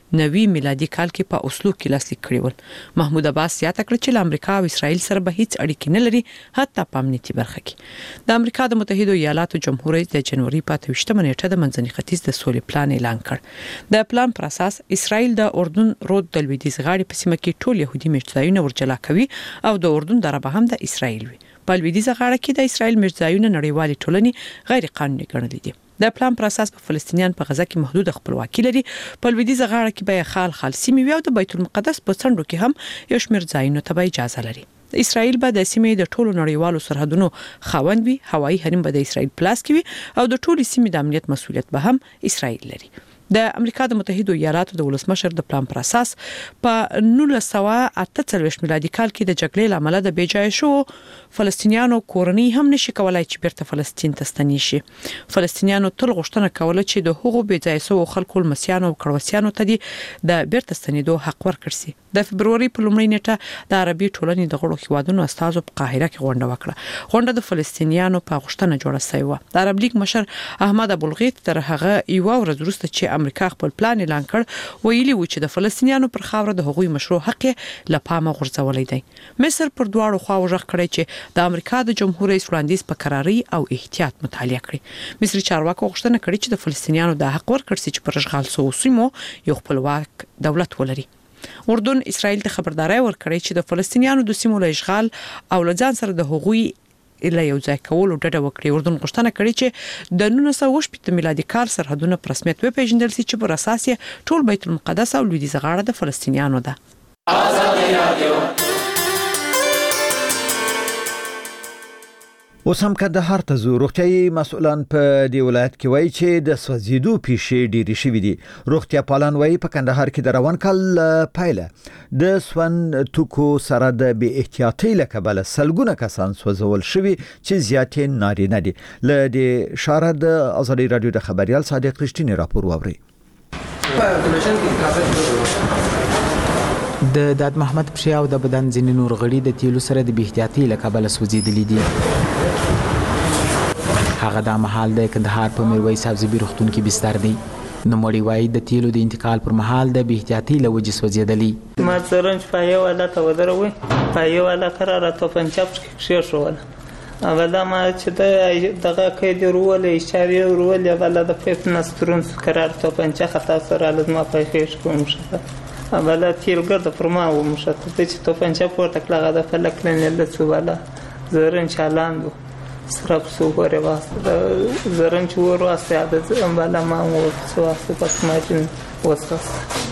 1990 میلادي کال کې په اوسلو کې لاسلیک کړی ول. محمود عباس زیاته کړ چې امریکا او اسرائیل سره به هیڅ اړیکې نه لري، حتی په امنیتي برخه کې. د امریکا د متحده ایالاتو جمهور رئیس د جنوري په 28 نیټه د منځني ختیځ د سولې پلان اعلان کړ. د پلان پر اساس اسرائیل د اردن رود د لویدیځ غاړې په سیمه کې ټول يهودي میشتځایونه ورجلا کوي او د اردن دربه هم د اسرائیل وي. په لویدیځ غاړه کې د اسرائیل میشتځایونه نړیوالې ټولنې غیر قانوني ګڼل دي. د پلان پر اساس په فلسطینیان په غزا کې محدود خپلواکي لري. په لویدیځ غاړه کې به خال سیمې وي او د بیت المقدس په څنډو کې هم یو شمېر ځایونه ته به اجازه لري. اسرائیل به د سیمې د ټولو نړیوالو سرحدونو خاوند وي. هوایي حریم به د اسرائیل پلاس کې وي او د ټولو سیمې د امنیت مسؤلیت به هم اسرائیل لري. د امریکا د متحده ایالاتو د ولسمشر د پلان پر اساس په 1948 میلادي کال کې د جګړې لامل د بیځای شو فلسطینیانو کورنۍ هم نشي کولای چې بیرته فلسطین ته ستنې شي. فلسطینیانو تل غوښتنه کوله چې د هغو بیځای شو خلکو مسیانو او کړوسیانو ته د بیرته ستنېدو حق ورکړي شي. د فبرवरी په لومړۍ نیټه د عربي ټولنې د غړو هیوادونو استازو په قاهره کې غونډه وکړه. غونډه د فلسطینیانو په غوښتنه جوړه شوې و. د عرب لیگ مشر احمد ابوالغیث تر هغه یو ورځ وروسته چې امریکا خپل پلان اعلان کړ ویلي و چې د فلسطینیانو پر خاوره د هغوی مشروع حق له پامه غورځولای دی. مصر پر دواړو خواو ژغ کړی چې د امریکا د جمهور رئیس وړاندیز په قراري او احتیاط مطالعه کړي. مصر چارواکو غوښتنه کړې چې د فلسطینیانو د حق ورکړي چې پر اشغال شوو سیمو یو خپلواک دولت ولري. اردن اسرائیل ته خبرداري ورکړي چې د فلسطینیانو د سیمو له اشغال او لځان سره د هغوی اله یو ځای کول او ډډه وکړي. اردن غوښتنه کړې چې د 1918 میلادي کال سرحدونه په رسمیت وپیژندل شي چې پر اساس یې ټول بیت المقدس او لویدیځ غاړه د فلسطینیانو ده. اوس هم کندهار ته ځو. روغتیايي مسؤلان په دې ولایت کې وایي چې د سوځېدو پیښې ډېرې شوې دي. روغتیا پالان وایي په کندهار کې د روان کال پایله د سون توکو سره د بې احتیاطۍ له کبله سلګونه کسان سوځول شوي چې زیاتې نارینه دي. له دې شاره د ازادي رادیو د خبريال صادق رښتینی راپور واوري. د داد محمد پښیا او د بدن ځینې نور غړي د تیلو سره د بې احتیاطۍ له کبله سوځېدلي دي. هغه د مهال د کندهار په میرویس سبزبي روغتون کې بستر دی. نو مړی وایي د تیلو د انتقال پر مهال د بې احتیاطۍ له وجې سوځېدلي. ما سرنج په یو حالت ودروي په یو حالت قراره توپنچه پکې شوله اوله ما چې دغه قید رول اشاره رول اوله د فټنس ترون قرار توپنچه خطا سره لازم په خېش کوم شته اوله تیلګر د فرما و مشته چې توپنچه پورته کړه د فلک لنل څواله زرن چالاندو سراب سو غره واسطه زرن چور واسطه د امبالا ما مو سو واسطه پاتماجن وساس.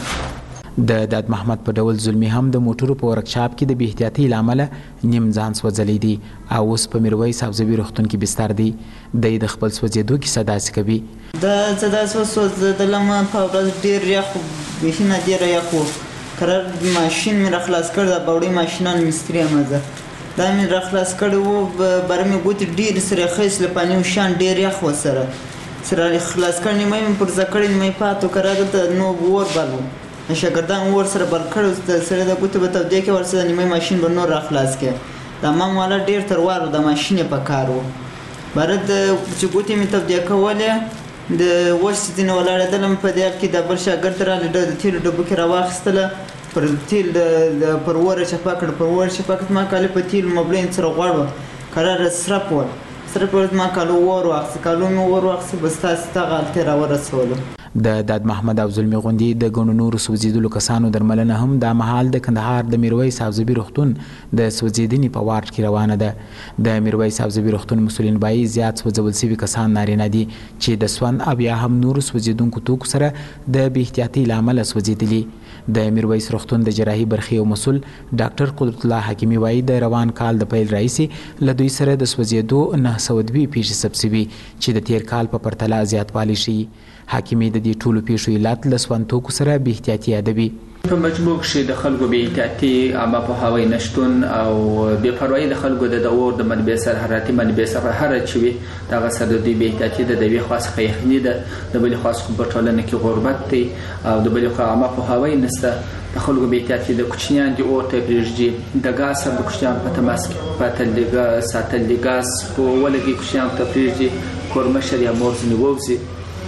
د داد محمد په ډول ظلمي هم د موټرو په ورکشاپ کې د بې احتیاطۍ لامل نیم ځان سوځلې دي او اوس په میرویس سبزبي روغتون کې بستر دی. د خپل سوځېدو کې صداسي کوي. د صداسي سوځېدل ما په ورځ ډیر یخ به نه ډیر یخ قرار ماشين مې خلاص کړ د باوړي ماشينان مستری مزه دا مې راخلاص کړو برمه ګوت ډیر سره خیس لپاره شان ډیر یخ وسره سره خلاص کړنی مې پر ذکرین مې پاتو کړه د نو ور بالو شاګردان ور سره بل کړو سره د ګوت به ته د کې ورسره نیمه ماشين به نور راخلاص کړ دا ما والا ډیر تر واره د ماشين په کارو برد چې ګوت مې ته د کوله د ورسې نه ولاړدلم په دې کې د بل شاګرد را د تیل ډبو کې راوخستله پر تیل د پرور شپاکت ما کاله په تیل مبلین سره غواړو قرار سره ما کالو ور واخس کالو مې ور واخس بس تاسو ته غلطه را ورسول. د داد محمد او ظلمي غوندي د ګڼو نورو سوځېدلو کسانو درملنه هم د مهال د کندهار د میرویس سبزبي روغتون د سوځېدنې په وارډ کې روانه ده. د میرویس سبزبي روغتون مسولین بایي زیات سوځول شوي کسان نارینه دي چې د سون او یا هم نورو سوځېدونکو توکو سره د بې احتیاطۍ له امله سوځېدلي. د میرویس روغتون د جراحي برخې او مسول ډاکټر قدرت الله حکیمي وایي د روان کال د پیل راهیسې له دوی سره د سوځېدو 902 پیښې ثبت شوي چې د تیر کال په پرتله زیاتوالی شي. حکیمي د دې ټولو پیښو علت له سون توکو سره بې احتیاطي یادوي. په مجموع کې د خلکو بې احتیاطي عامه پوهاوی نشتون او بې پروايي د خلکو د اور د منبع سره حرارتي منبع سره هر چوي دغه سره د بې احتیاطي د دوی خاص خیخنی ده د بل خاص په ټولنه کې غربت دی او د بل خاص عامه پوهاوی نشته د خلکو بې احتیاطي د کوچنیان دی او ته پرېږدي د غاز سره د کوچنیان په تماس کې په تلګه ساتل د غاز په ولګي کوچنیان ته پرېږدي کورمشر یا مورز نیووزي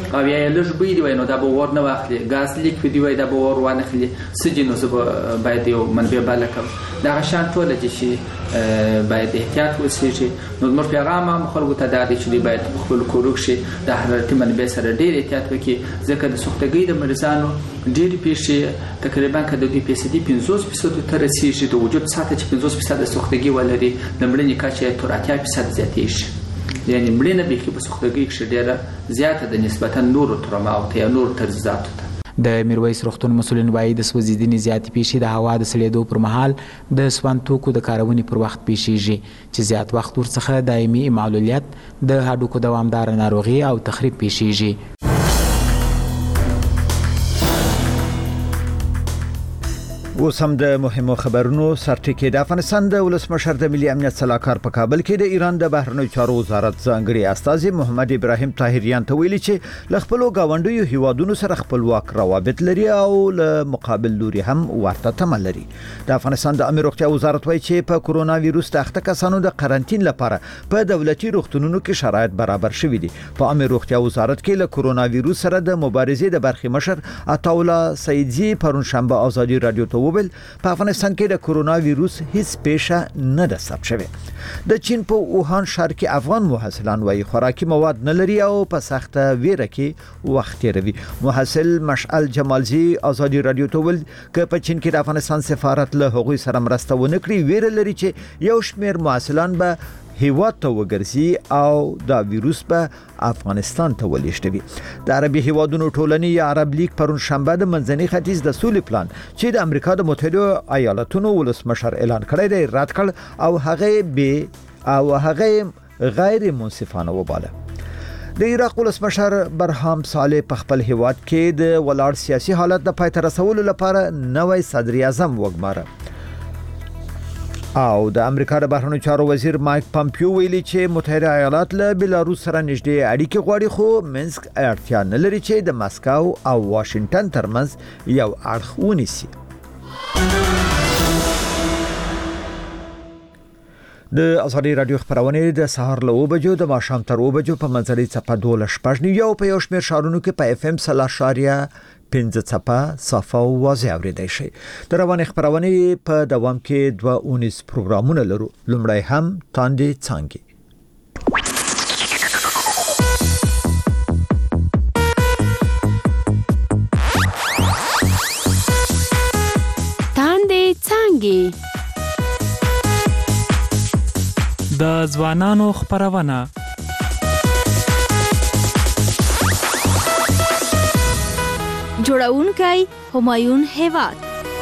او یا لږ بوی دی نو دا به ور نه واخلي غاز لیک دی وای دا به ور وانه خلی سجنو زه باید یو منبع بالکم دا شان ټول چې باید احتیاط وسیږي نو موږ پیغام هم خلکو ته دا دی چې باید خپل کوروک شي د حرارتي منبع سره ډیر احتیاط وکړي ځکه د سوختګۍ د مریضانو ډیر پیښې تقریبا کده د 50% تر رسیدي د وجود ساته چې 50% د سوختګۍ ولري د مړینې کچه تر 80% زیاتېږي یعنی مړینه به په سوختګۍ کې ډیره زیاته د نسبتا نورو ترما او ته نور ترزاتو ته د میرویس روغتون مسولین وایي د سوځیدنې زیاتې پیښې د هوا د سړېدو پر مهال د سون توکو د کارونې پر وخت پیښیږي چې زیات وخت ورڅخه دایمي معلولیت د هډوکو دوامدار ناروغي او تخریب پیښیږي. اوس هم د مهمو خبرونو سرټکی د افغانستان د ولسمشر د ملي امنیت صلاحکار په کابل کې د ایران د بهرنیو چارو وزارت ځانګړي استازي محمد ابراهیم طاهریان ته ویلي چې ل خپل غاونډیو هیوادونو سره خپلواک روابط لري او له مقابل لوري هم ورته تمه لري. د افغانستان د امیر روغتیا وزارت وایي چې په کورونا وایروس د اخته کسانو د قرنټین لپاره په دولتي روغتونونو کې شرایط برابر شوي دي. په امیر روغتیا وزارت کې له کورونا وایروس سره د مبارزې د برخي مشر عطاالله سیدزی پرون شنبه آزادي رادیو ته په افغانستان کې د کورونا وایروس هیڅ پیښه نه ده ثبت شوې. د چین په ووهان ښار کې افغان محصلان وايي خوراکي مواد نه لري او په سخته ویره کې وخت تیروي. محصل مشعل جمالزی آزادي رادیو ته ویل چې په چین کې د افغانستان سفارت له هغوی سره مرسته ونه کړي ویره لري چې یو شمېر محصلان به هیواد ته وګرځي او دا وایروس به افغانستان ته ولېږدوي. د عربي هیوادونو ټولنې یا عرب لیگ پرون شنبه د منځني ختیځ د سولې پلان چې د امریکا د متحده ایالاتونو ولسمشر اعلان کړی دی رد کړ او هغه غیر منصفانه وباله. د عراق ولسمشر برهام صالح په خپل هیواد کې د ولاړ سیاسي حالت د پای ته رسولو لپاره نوی صدر اعظم وګماره. او د امریکا د بهرنیو چارو وزیر مایک پامپیو ویلي چې متحده ایالات له بلاروس سره نږدې اړیکې غواړي خو منسک اړتیا نه لري چې د مسکو او واشنگټن ترمنځ یو اړخ ونیسي. د ازادي رادیو خبرونه د سهار له 9 بجو د ماښام تر 9 بجو په منځري چپه 12 یو په یو شمېر شهرونو کې په اف ام 3.5 چپه صافه او واضح اوریدای شي. د رواني خبرونه په دوام کې 2 پروګرامونه لرو. لومړی هم تاندې څنګه د ځوانانو خبرونه جوړونکی همایون هیواد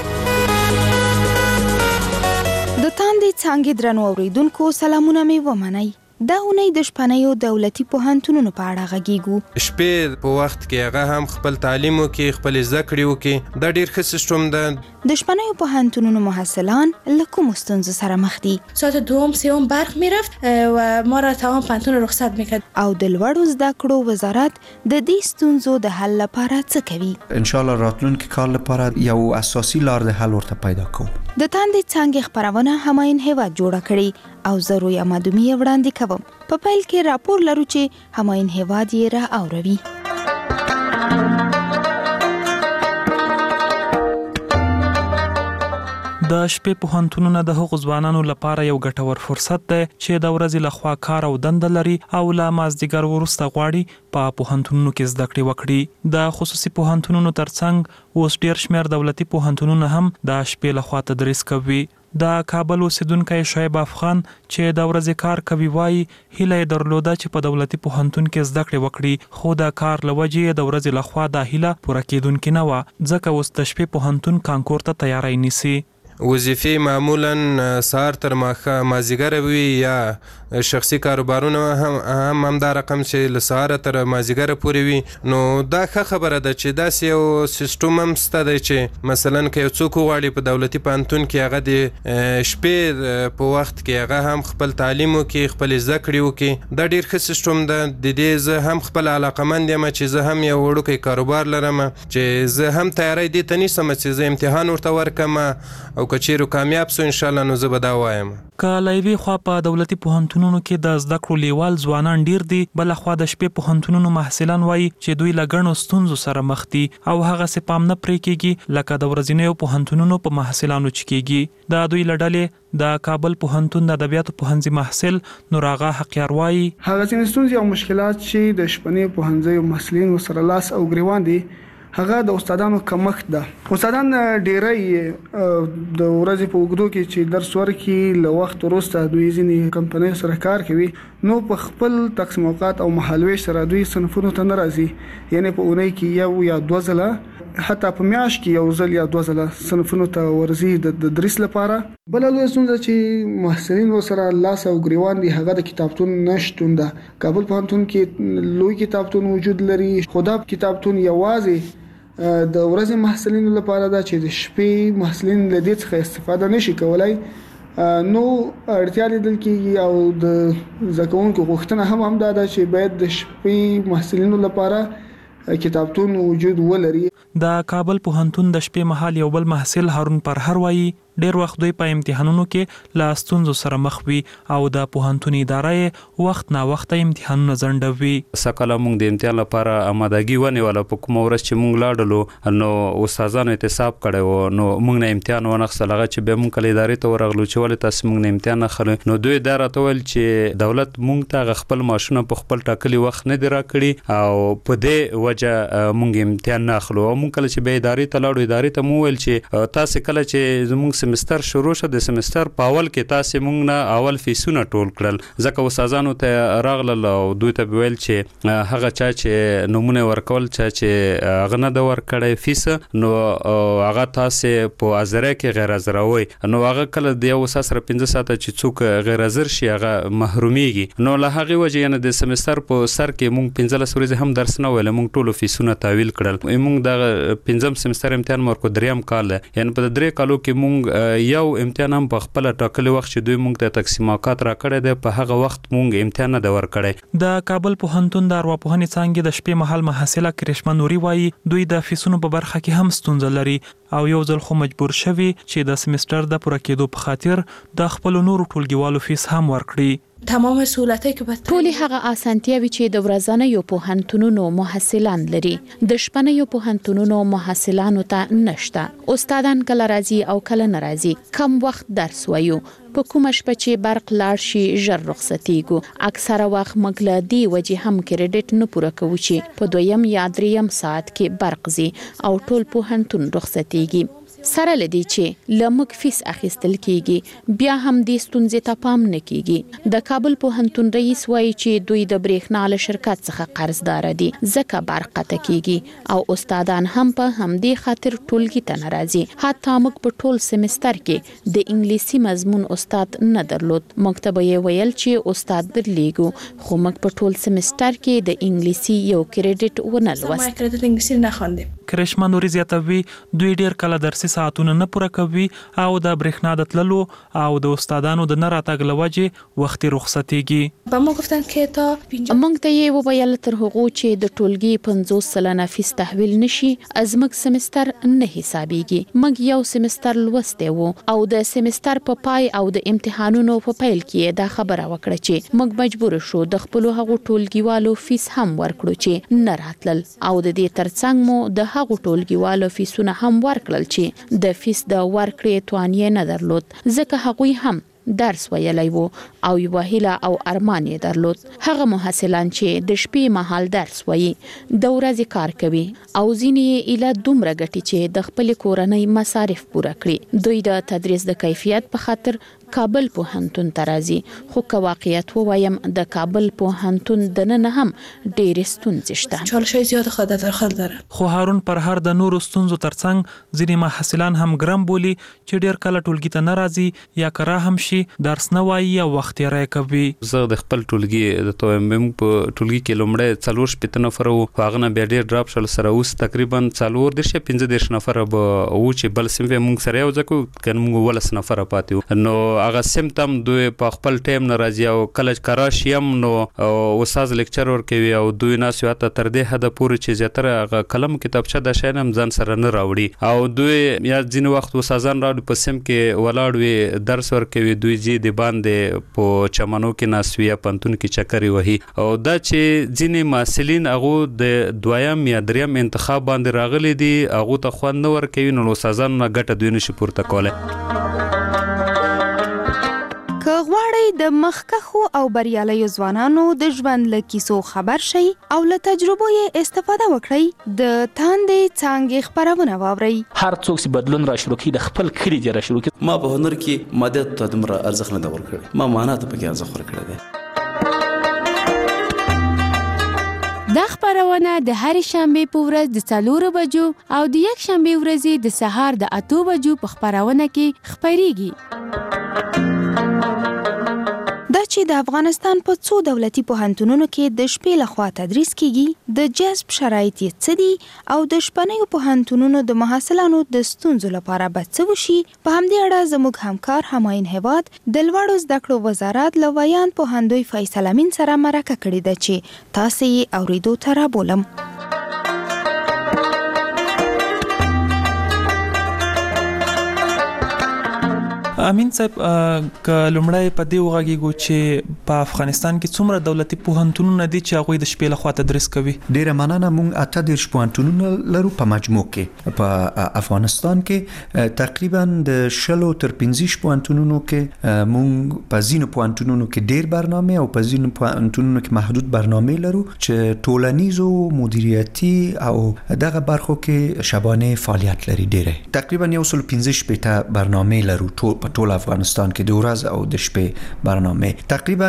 د تاندې څنګه درنو اوریدونکو سلامونه می ومنئ. دا اونۍ د شپنیو دولتي پوهنتونونو په اړه غږیږو. شپې په وخت کې هغه هم خپل تعلیم وکي خپل زده کړې وکي دا ډیر ښه سیستم ده. د شپنیو پوهنتونونو محصلان له کوم ستونزو سره مخ دي؟ ساعت دوم سوم برق میرفت و ما را تمام پوهنتون رخصت میکرد. او د لوړو زده کړو وزارت د دې ستونزو د حل لپاره څه کوي؟ ان شاء الله راتلونکي کال لپاره یو اساسي لار د حل ورته پیدا کوو. د تاندې څنګه خبرونه همایون هیواد جوړه کړي او زه روی امادومي وړاندې کوم. په پیل کې راپور لرو چې همایون هیواد یې را اوروي. د شپې پوهنتونونه د هغو ځوانانو لپاره یو ګټور فرصت دی چې د ورځې لخوا کار او دنده لري او لا مازدیګر وروسته غواړي په پوهنتونونو کې زده کړې وکړي. د خصوصي پوهنتونونو ترڅنګ اوس ډیر شمېر دولتي پوهنتونونه هم د شپې لخوا تدریس کوي. د کابل اوسیدونکی شعیب افغان چې د ورځې کار کوي وایي هیله یې درلوده چې په دولتي پوهنتون کې زده کړې وکړي خو د کار له وجې د ورځې لخوا دا هیله پوره کېدونکې نه وه ځکه اوس د شپې پوهنتون کانکور ته تیاری نیسي. وظیفې معمولا سهار تر مازدیګره وي یا شخصي کاروبارونه هم همدا رقم چې له سهاره تر مازدیګره پورې وي. نو دا ښه خبره ده چې داسې یو سیستم هم شته دی چې مثلا که یو څوک وغواړي په دولتي پوهنتون کې هغه د شپې په وخت کې هغه هم خپل تعلیم وکړي خپل زده کړې وکړي دا ډېر ښه سیستم ده. د دې زه هم خپل علاقمند یم چې زه هم یو وړوکی کاروبار لرم چې زه هم تیاری دې ته نیسم چې زه امتحان ورته ورکړم او او کچېرو کامیاب سو ان شاء الله نو زه به دا وایم. کالایوي خوا په دولتي پوهنتونونو کې د زده کړو لیوال ځوانان ډیر دي، بل خوا د شپې پوهنتونونو محصلان وایي چې دوی لګڼو ستونزو سره مخ دي او هغه څه پام نه پرې کېږي لکه د ورځنیو پوهنتونونو په محصلانو چې کېږي. د دوی لړلې د کابل پوهنتون د ادبیاتو پوهنځي محصل نوراغا حقیار وایي هغه ستونزې او مشکلات چې د شپنې پوهنځي محصلینو سره لاس او ګریوان دي هغه د استادانو کمښت ده. استادان ډیری د ورځې په اوږدو کې چې درس ورکړي له وخت وروسته دوی ځینې کمپنیو سره کار کوي نو په خپل تقسیم اوقات او مهالویش سره دوی صنفونو ته نه راځي، یعنی په اونۍ کې یو یا دوه ځله حتی په میاشت کې یو ځل یا دوه ځله صنفونو ته ورځي د تدریس لپاره. بل لوی ستونزه چې محصلینو سره لاس او ګریوان دي هغه د کتابتون نشتون ده. کابل پوهنتون کې لوی کتابتون وجود لري، خو دا کتابتون یوازې د ورځې محصلینو لپاره دا چې د شپې محصلین له دې څخه استفاده نشي کولای. نو اړتیا لیدل کېږي او د زده کوونکو غوښتنه هم دا ده چې باید د شپې محصلینو لپاره کتابتون وجود ولري. د کابل پوهنتون د شپې مهال یو بل محصل هارون پرهر وایي ډیر وخت دوی په امتحانونو کې له ستونزو سره مخ وي او د پوهنتون ادارې وخت نا وخت امتحانونه ځنډوي. سکهاله موږ د امتحان لپاره آمادګي ونیوله په کومه ورځ چې موږ لاړلو نو استادانو احتساب کړی و نو موږ نه امتحان ونخصل هغه چې به موږ کله ادارې ته ورغلو چې ولې تاسو موږ نه امتحان اخلو نو دوی دا راته ویل چې دولت موږ ته خپل ماشونه په خپل ټاکلي وخت نه دی راکړي او په دې وجه موږ امتحان نه اخلو. موږ کله چې به ادارې ته لاړو ادارې ته مو ویل چې تاسو کله چې زموږ سمستر شروع شو د سمستر په اول کې تاسو موږ نه اول فیسونه ټول کړل ځکه استادانو ته راغلل او دوی ته ویل چې هغه چا چې نمونه ورکول چې هغه نه د ورکړې فیس نو هغه تاسو په ازره کې غیر ازروي نو هغه کله د یو سره 15 ساعته چې څوک غیر ازر شي هغه محروميږي نو له هغه وجه نه د سمستر په سر کې موږ 15 ورځې هم درس نه ویل موږ ټول فیسونه تعویل کړل. موږ د 5م سمستر امتحان ورکو 3م کال یعنی په 3 کالو کې موږ یو امتحان هم په خپل ټاکلي وخت چې دوی موږ ته تقسیم اوقات راکړی دی په هغه وخت موږ امتحان نه دی ورکړی. د کابل پوهنتون د ارواپوهنې څانګې د شپې مهال محصله کرشمه نوري وایي دوی د فیسونو په برخه کې هم ستونزه لري او یو ځل خو مجبور شوي چې د سمستر د پوره کېدو په خاطر د خپل نورو ټولګیوالو فیس هم ورکړي. تمام سہولتای که به ټول هغه اسانتیاوي چې د ورځنیو پوهنتونونو محصلان لري د شپنیو پوهنتونونو محصلانو ته نشته. استادان کله راځي او کله ناراضي، کم وخت درس وایو په کومه شپه چې برق لاړ شي ژر رخصتیږو. اکثره وخت موږ له دې وجې هم کریډټ نه پوره کوو چې په 2م یا 3م ساعت کې برق زی او ټول پوهنتون رخصتیږي. سره لدی چې لمک فیس اخیستل کیږي بیا هم د ستونزې ته پام نه کیږي. د کابل پوهنتون رئیس وایي چې دوی د برېښنا له شرکت څخه قرضدار دي ځکه برق قطع کیږي او استادان هم په همدې خاطر ټولګي ته ناراضي. حتی موږ په ټول سمستر کې د انګلیسي مضمون استاد نه درلود. مکتب یې ویل چې استاد درلېګو خو موږ په ټول سمستر کې د انګلیسي یو کریډټ ونه لوست. ما کریډټ انګلیسي نه خواندم. کرشمه نوري زیاتوي دوی ډیر کله درسي ساعتونه نه پوره کوي او د برېښنا د تللو او د استادانو د نه راتګ لوجه وختي رخصتيږي. به ما گفتن که تا موږ ته یې وویل تر هغه چې د ټولګي 50% فیس تحویل نشي از موږ سمستر نه حسابيږي. موږ یو سمستر لوسته وو او د سمستر په پای او د امتحانونو په پیل کې دا خبره وکړه چې موږ مجبور شو د خپل هغو ټولګیوالو فیس هم ورکړو چې نه راتلل او د دې ترڅنګ مو د هغو ټولګیوالو فیسونه هم ورکړل چې د فیس د ورکړې توان یې نه درلود ځکه هغوی هم درس ویلی وو او یو هیله او ارمان یې درلود. هغه محصلان چې د شپې مهال درس وایي د ورځې کار کوي او ځینې ایله دومره ګټي چې د خپل کورنۍ مصارف پوره کړي. دوی د تدریس د کیفیت په خاطر کابل پوهنتون ته راځي خو که واقعیت ووایم د کابل پوهنتون دننه هم ډېرې ستونزې شته. چالش‌های زیاد خود داره. خو هارون پرهر د نورو ستونزو ترڅنګ ځینې محصلان هم ګرم بولي چې ډېر کله ټولګي ته نه راځي یا کرا هم شي درس نه وایي یا وخت یې رای کوي. زه د خپل ټولګي د تویم په ټولګي کې لومړی 4 نفر وو هغه نه بیا ډېر ډراپ شول سره اوس تقریبا 4 15 نفر به و چې بل سیم موږ سره یو ځکه کنه موږ ولس نفر پاتې نو هغه سیمټم دوی په خپل ټیم ناراضي او کله کراشیم نو استاد لیکچر ورکوي او دوی ناس یو ته تر دې حد پورې چې زیاتره هغه قلم کتابچه د شینم ځان سره نه راوړي او دوی یا ځینې وخت استادان راوړي په سیم کې ولاړ وي درس ورکوي دوی جی د باندې په چمنو کې ناسوي پنتون کې چکرې وهي او دا چې ځینې محصلین هغه د دویم یا دریم انتخاب باندې راغلي دي هغه ته خوند نه ورکوي نو استادان نه ګټه دوی نشي پورته کولای. که غواړئ د مخکښو او بریالیو ځوانانو د ژوند له کیسو خبر شئ او له تجربو یې استفاده وکړئ د تاندې څانګې خپرونه واورئ. هر څوک چې بدلون را شروع کړي د خپل کلي دې را شروع کړي. ما په هنر کې ماده ته دومره ارزښت نه دی ورکړی، ما معنا ته پکې ارزښت ورکړی دی. دا خبرونه د هر شنبه په ورځ د 4 بجو او د یک شنبه ورځ د سهار د 8 بجو په خبرونه کې خبريږي. دا چې د افغانستان په څو دولتي پوهنتونونو کې د شپې لخوا تدریس کیږي د جذب شرایط یې څه دي او د شپنیو پوهنتونونو د محصلانو د ستونزو لپاره به څه وشي، په همدې اړه زموږ همکار همایون هیواد د لوړو زده کړو وزارت له ویان پوهندوی فیصل امین سره مرکه کړې ده چې تاسو یې اوریدو ته رابولم. امین صاحب که لومړی په دې وغږیږو چې په افغانستان کې څومره دولتي پوهنتونونه دي چې هغوی د شپې لخوا تدریس کوي؟ ډیره مننه. موږ 18 پوهنتونونه لرو په مجموع کې په افغانستان کې تقریبا د 10 تر 15 پوهنتونونو کې موږ په ځینو پوهنتونونو کې ډیر برنامه او په ځینو پوهنتونونو کې محدود برنامه لرو چې ټولنیزو مدیریتي او دغه برخو کې شبانه فعالیت لري. ډیره تقریبا 115 برنامه لرو ټول افغانستان کې د ورځ او د شپې برنامه. تقریبا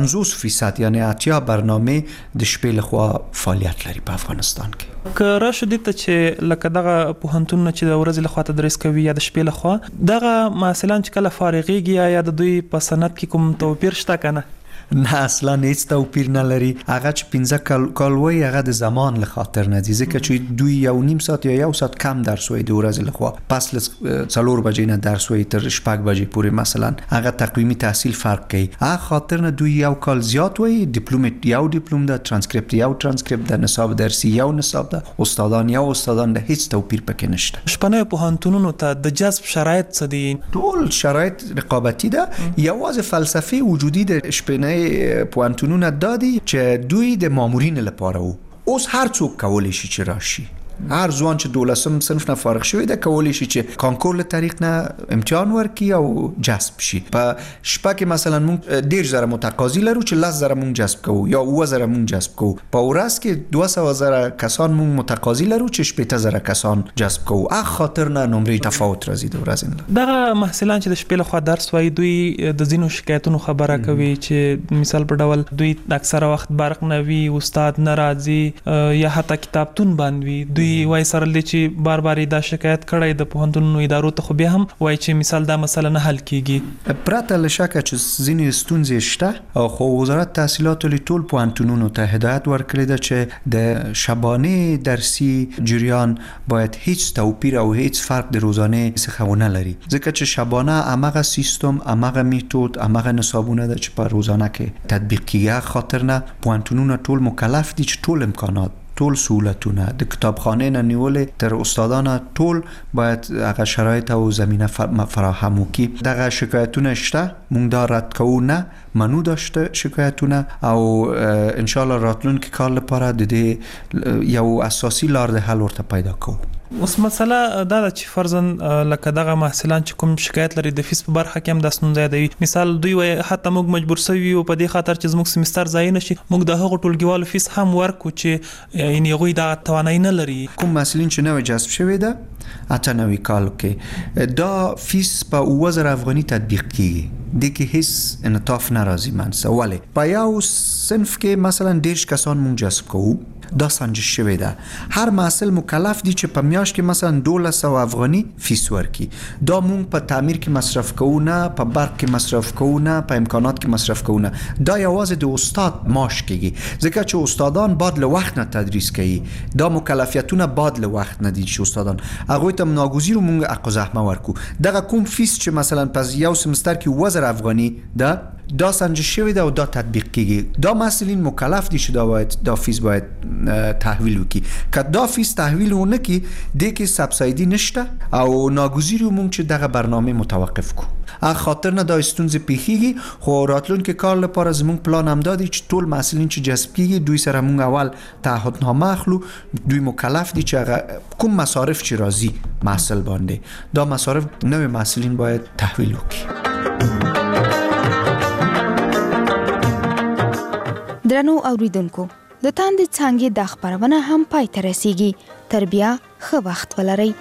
50% یعنی 80 برنامه د شپې لخوا فعالیت لري په افغانستان کې. که راشه دي ته چې لکه دغه پوهنتونونه چې د ورځ لخوا تدریس کوي یا د شپې لخوا دغه محصلان چې کله فارغيږي یا د دوی په سند کې کوم توپیر شته کنه؟ نه اصلا هیڅ توپیر نه لري. هغه چې 15 کال وای هغه د زمان له خاطر نه دي ځکه چې دوی یو نیم ساعت یا یو ساعت کم درس وای د ورځې لخوا پس له 4 بجې نه درس وای تر 6 بجې پورې مثلا هغه تقویمی تحصیل فرق کوي. هغه خاطر نه دوی یو کال زیات وای دیپلوم یو دیپلوم ده ترانسکریپت یو ترانسکریپت ده نصاب درسي یو نصاب ده استادان یو استادان ده هیڅ توپیر پکې نشته. شپنه پوهنتونونو ته د جذب شرایط څه دي؟ ټول شرایط رقابتي ده. یوازې فلسفي وجودي د شپنه پوهنتونونه دادي چې دوی د مامورین لپاره وو. اوس هر څوک کولی شي چې راشي. هر ځوان چې 12 صنف نه فارغ شوی د کولی شي چې کانکور له طریق نه امتحان ورکړي او جذب شي. په شپه کې مثلا موږ ډیر زره متقاضي لرو چې 10 زره موږ جذب کوو یا 9 زره موږ جذب کوو. په ورځ کې 200 زره کسان موږ متقاضي لرو چې 15 زره کسان جذب کوو. هغه خاطر نه نمرې تفاوت راځي د ورځې. دغه محصلان چې د شپې لخوا درس وایي دوی د ځینو شکایتونو خبره کوي چې مثال په ډول دوی اکثره وخت برق نه وي، استاد نه راځي یا حتی کتابتون باندې وي. دوی وای سره لې چې بار بار دا شکایت کړی د پوهنتونونو ادارو ته، خو بیا هم وای چې مثال دا مسله نه حل کیږي. پرته له شکه چې ځینې ستونزې شته او خو وزارت تحصیلات ټول پوهنتونونو ته هدایت ورکړی ده چې د شبانه درسي جریان باید هیڅ توپیر او هیڅ فرق د روزانه څخه ونه لري ځکه چې شبانه امغه سیستم امغه میتود امغه نصابونه ده چې په روزانه کې تطبیق کیږي. خاطر نه پوهنتونونه ټول مکلف دي چې ټول امکانات ټول سہولتونه د کتابخانه نه نیولې تر استادانه ټول باید هغه شرایط او زمینه فراهم وکړي. دغه شکایتونه شته مونږ دا رد کوو نه منو داشته شکایتونه او ان شاء الله راتلونکي کال لپاره د دې یو اساسي لار د حل ورته پیدا کوو. اوس مسله دا ده چې فرضاً لکه دغه محصلان چې کوم شکایت لري د فیس په برخه کې هم د ستونزه دی. مثال دوی وای حتی موږ مجبور سوي یو په دې خاطر چې زموږ سمستر ځای نشي موږ د هغو ټولګیوالو فیس هم ورکو چې یعنی هغوی دا توانایي نه لري. کوم محصلین چې نوې جذب شوي ده اته نوې کال کې دا فیس په 2000 افغاني تطبیق کیږي. د کې هیڅ انعطاف ناراضي منځ ولې په یو صنف کې مثلا 10 کسان مونږ جذب کوو دا سنجش شوی ده. هر محصل مکلف دی چې په میاشت کې مثلا 1200 افغاني فیس ورکي. دا مونږ په تعمیر کې مصرف کوو نه، په برق کې مصرف کوو نه، په امکانات کې مصرف کوو نه. دا یوازې د استاد معاش کیږي، ځکه چې استادان بعد له وخت نه تدریس کوي. دا مکلفیتونه بعد له وخت نه دي چې استادان هغه ته ناگزیر مونږ حق زحمه ورکو. دغه کوم فیس چې مثلا پس یو سمستر کې 1000 افغاني ده، دا سنجش شوی ده او دا تطبیق کیږي. دا مسئولین مکلف دي چې دا فیس باید تحویل وکي. که دا فیس تحویل ونه کی د کې سبسایدی نشته او ناگزیر مونږ چې دغه برنامه متوقف کو. اغه خاطر نه دا ستونزې پیخیږي، خو راتلونکي کال لپاره زموږ پلان هم دادی چې ټول مسئولین چې جذب کیږي دوی سره مونږ اول تعهدنامه اخلو. دوی مکلف دي چې کوم مصارف چې راځي محصل باندې، دا مصارف نوې مسئولین باید تحویل وکړي. درنو اوریدونکو، د تاندې څانګې د خبرونه هم پای ته رسیږي. تر بیا ښه وخت ولرئ.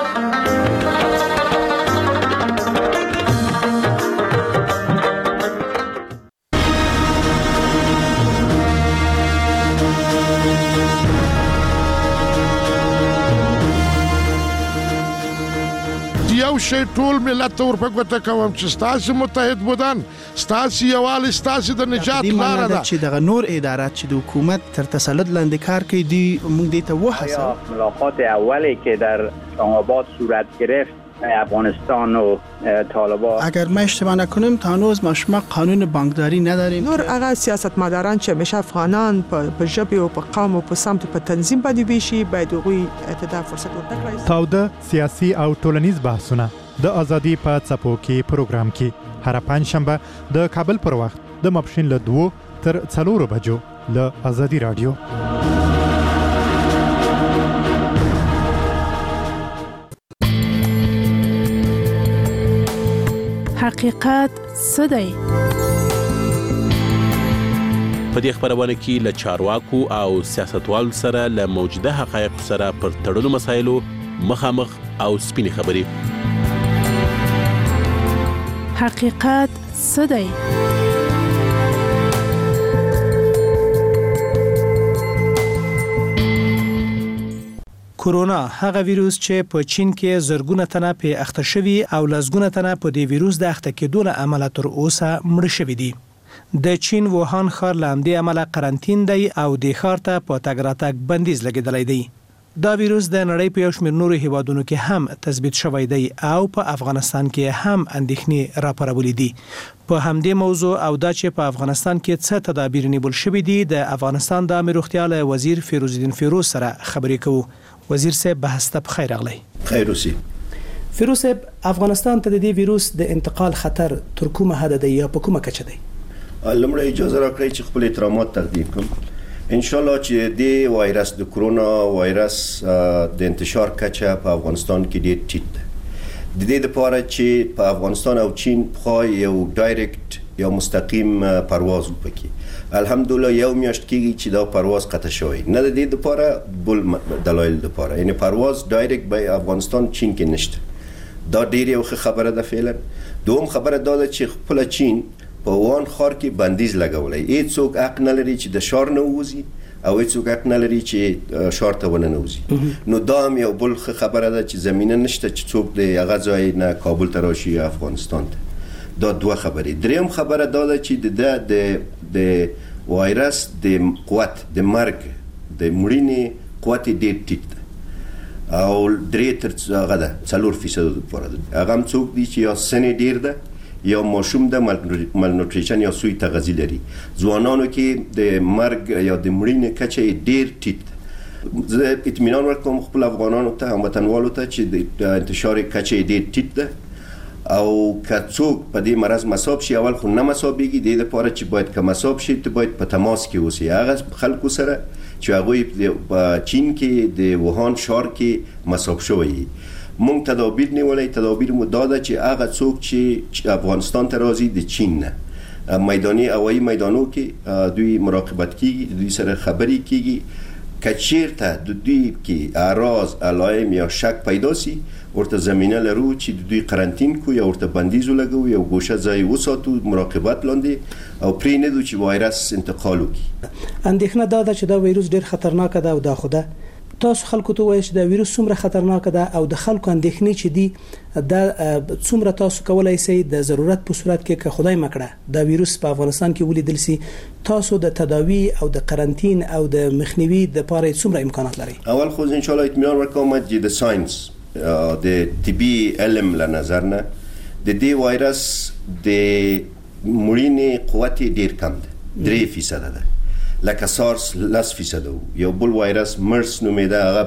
یو شی ټول ملت ته ورپګوته کوم چې ستاسو متحد بودن، ستاسو یووالی، ستاسو د نجات لاره ده. چې دغه نور ادارات چې د حکومت تر تسلط لاندې کار کوي دی موږ دې ته وحسه. ملاقات اولی که در اسلام‌آباد صورت گرفت افغانستان و طالبان، اگر ما اشتباه نکنیم تا هنوز ما قانون بانکداری نداریم. نور هغه سیاستمداران چې همیشه افغانان په ژبه او په قوم او په سمت په تنظیم باندې ویشي باید هغوی ته فرصت ورکړي. تاوده سیاسي او ټولنیز بحثونه د ازادي په څپو کې پروګرام کې هر پنځشنبه د کابل پر وخت د ماپښین له 2 تر 4 بجو له ازادي رادیو. حقیقت څه دی؟ په دې خبرونه کې له چارواکو او سیاستوالو سره له موجوده حقایق سره پر تړلو مسایلو مخامخ او سپینې خبرې. حقیقت څه دی؟ کورونا هغه ویروس چې په چین کې زرګونه تنه په اخته شوي او لزګونه تنه په دې ویروس د اخته کېدو له امله تر اوسه مړ شوي دي. د چین ووهان ښار له همدې امله قرنطین دی او د ښار ته په تګ راتګ بندیز لګېدلی دی. دا ویروس د نړۍ په یو شمېر نورو هیوادونو کې هم تثبیت شوی دی او په افغانستان کې هم اندېښنې راپارولې دي. په همدې موضوع او دا چې په افغانستان کې څه تدابیر نیول شوي دي د افغانستان د عامه روغتیا له وزیر فیروز الدین فیروز سره خبرې کوو. وزیر صاحب بحث ته بخیر راغلی. خیر اوسئ. فیروز صاحب، افغانستان ته د دې ویروس د انتقال خطر تر کومه حد دی یا په کومه کچه دی؟ لمړی اجازه راکړئ چې خپل احترامات تقدیم کړم. ان شاء الله چې د وایرس د کرونا وایرس د انتشار کچه په افغانستان کې ډېر ټیټ ده. د دې لپاره چې په افغانستان او چین خو یو ډایرکټ یا مستقیم پرواز وکړي. الحمدلله یو میاشت کېږي چې دا پرواز قطع شوی. نه د دې لپاره بل دلایل لپاره، یعنی پرواز ډایرکټ به افغانستان چین کې نشته. دا ډېر یو ښه خبره ده فعلا. دوم خبره دا ده چې خپل چین په وان ښار کې بندیز لګولی. هیڅوک حق نه لري چې د ښار نه ووځي او هیڅوک حق نه لري چې ښار ته وننوځي. نو دا هم یو بل ښه خبره ده چې زمینه نشته چې څوک د هغه ځای نه کابل ته راشي یا افغانستان ته. دا دوه خبرې. دریم خبره دا ده چې د وایرس د قوت د مرګ د مړینې قوت ډېر ټیټ ده او 3 تر 4% لپاره ده. هغه هم څوک دي چې یا سن ډېر ده یا ماشوم د مالنوټریشن یا سوی تغذیه لري. ځوانانو کې د مرګ یا د مړینې کچه ډېر ټیټ ده. زه اطمینان ورکوم خپل افغانانو ته او وطنوالو ته چې د انتشار کچه ډېر ټیټ ده او که څوک په دې مرض مصاب شي اول خو نه مصابېږي. د دې لپاره چې باید که مصاب شي ته باید په تماس کې اوسې هغه خلکو سره چې هغوی په چین کې د ووهان ښار کې مصاب شوی. مونږ تدابیر نیولې. تدابیر مو دا ده چې هغه څوک چې افغانستان ته راځي د چین نه میداني هوایي میدانو کې دوی مراقبت کیږي، دوی سره خبرې کیږي کچیرته د دوی کې اعراض علائم یا شک پیدا سي ورته زمينه لرو چې د دوی قرنټین کو یا ورته بندیز ولګو یا ګوشه ځای وساتو مراقبت لاندې او پرې نه دوی چې وایرس انتقال وکړي. اندېښنه دا ده چې دا وایروس ډېر خطرناک ده او دا خوده تاسو خلکو ته وایي چې دا وایروس څومره خطرناک ده او د خلکو اندېښنې چې دي دا څومره تاسو کولای شئ د ضرورت په صورت کې که خدای مکړه دا وایروس په افغانستان کې ولیدل سي تاسو د تداوی او د قرنټین او د مخنیوي د لپاره څومره امکانات لري؟ اول خو ان شاء الله اطمینان ورکوم چې د ساينس د طبي علم له نظر نه د دې وایرس د مړینې قوت ډیر کم ده 3% ده لکه سارس 10% یو بل وایرس مرس نومیده هغه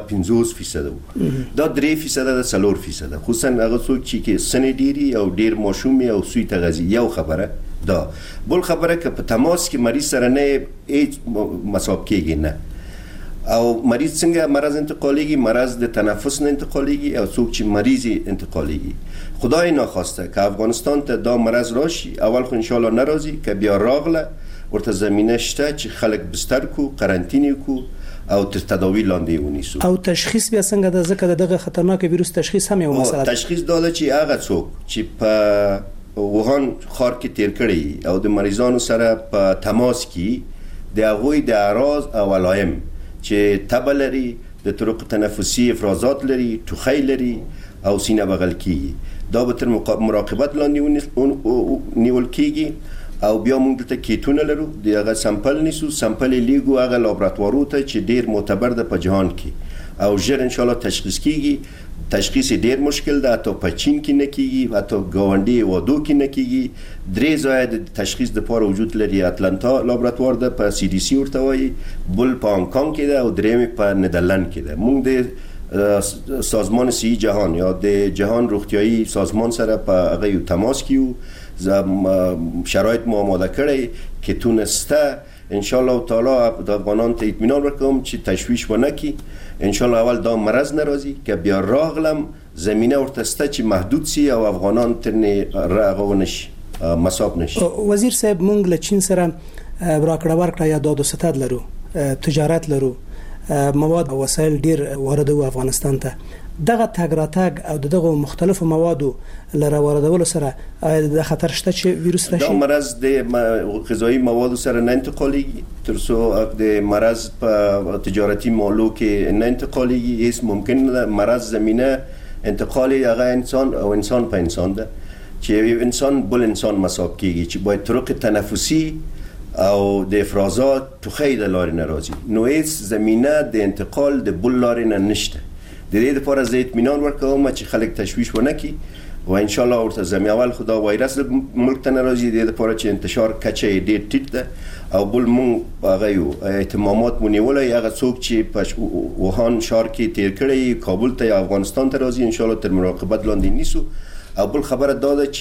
50% دا 3% ده 4% خصوصا هغه څوک چې سن ډیری او ډیر ماشومي او سوی تغذیه یو خبره دا بل خبره که په تماس کې مریض سره نه هیڅ مصاب کېږي نه او مریض څنګه مرض انتقالیږي مرض د تنفس نه انتقالیږي او څوک چې مریضي انتقالیږي خدای ناخواسته که افغانستان ته دا مرض راشي اول خو ان شاء الله ناراضي که بیا راغله ورته زمينه شته چې خلک بستر کو قرنټین کو او تر تداوی لاندې ونیسو او تشخیص بیا څنګه د ځکه دغه خطرناک وایروس تشخیص هم یو مسله ده. تشخیص دا ده چې هغه څوک چې په ووهان ښار کې تیر کړي او د مریضانو سره په تماس کې د هغوی د اعراض او علائم چې تب لري د طرق تنفسي افرازات لري ټوخی لري او سینه بغل کیږي دا به تر مراقبت لاندې نیول کیږي او بیا موږ ته کیټونه لرو دغه سمپل نیسو سمپل لیګو هغه لابراتوارو ته چې ډیر معتبر ده په جهان کې او ژر ان شاء الله تشخیص کیږي تشخیص ډیر مشکل ده ته په چین کې نه کیږي حتی ګاونډي وادو کې نه کیږي درې ځای د تشخیص لپاره وجود لري اتلانتا لابراتوار ده په سی ډي سی ورته وایي بل په هانګ کانګ کې ده او درېم په نیدرلند کې ده موږ د سازمان صحی جهان یا د جهان روغتیايي سازمان سره په هغه یو تماس کیو شرایط مو آماده کړی که تونسته ان شاء الله تعالی د افغانان ته اطمینان ورکوم چې تشویش ونه کی ان شاء الله اول دا مرض ناراضي که بیا راغلم زمينه ورتسته چې محدود سي او افغانان ترنه راغونه شي مصاب نشي. وزیر صاحب مونږ له چین سره راکړه ورکړه یا دادو ستاد لرو تجارت لرو مواد او وسایل ډیر واردو افغانستان ته دغه تګ راتګ او دغه مختلفو موادو لره واردولو سره د خطر شته چې وایروس راشي دا مرض د غذایی موادو سره نه انتقالیږي ترڅو د مرض په تجارتي مالو کې نه انتقالیږي هیڅ ممکن نه مرض زمينه انتقالي هغه انسان او انسان په انسان ده چې انسان بل انسان مصاب کیږي چې باید طرق تنفسي او د افرازات توخی د لارې نه راځي نو هیڅ زمينه د انتقال د بل لارې نه نشته د دې لپاره زه اطمینان ورکوم چې خلک تشویش ونه کړي و ان شاء الله ورته زمي اول خدا وایرس ملک ته ناراضي د دې لپاره چې انتشار کچه ډیر ټیټ ده او بل مونږ هغه یو اهتمامات مونیولای هغه څوک چې په ووهان ښار کې تیر کړي کابل ته یا افغانستان ته راځي ان شاء الله تر مراقبت لاندې نیسو او بل خبره دا ده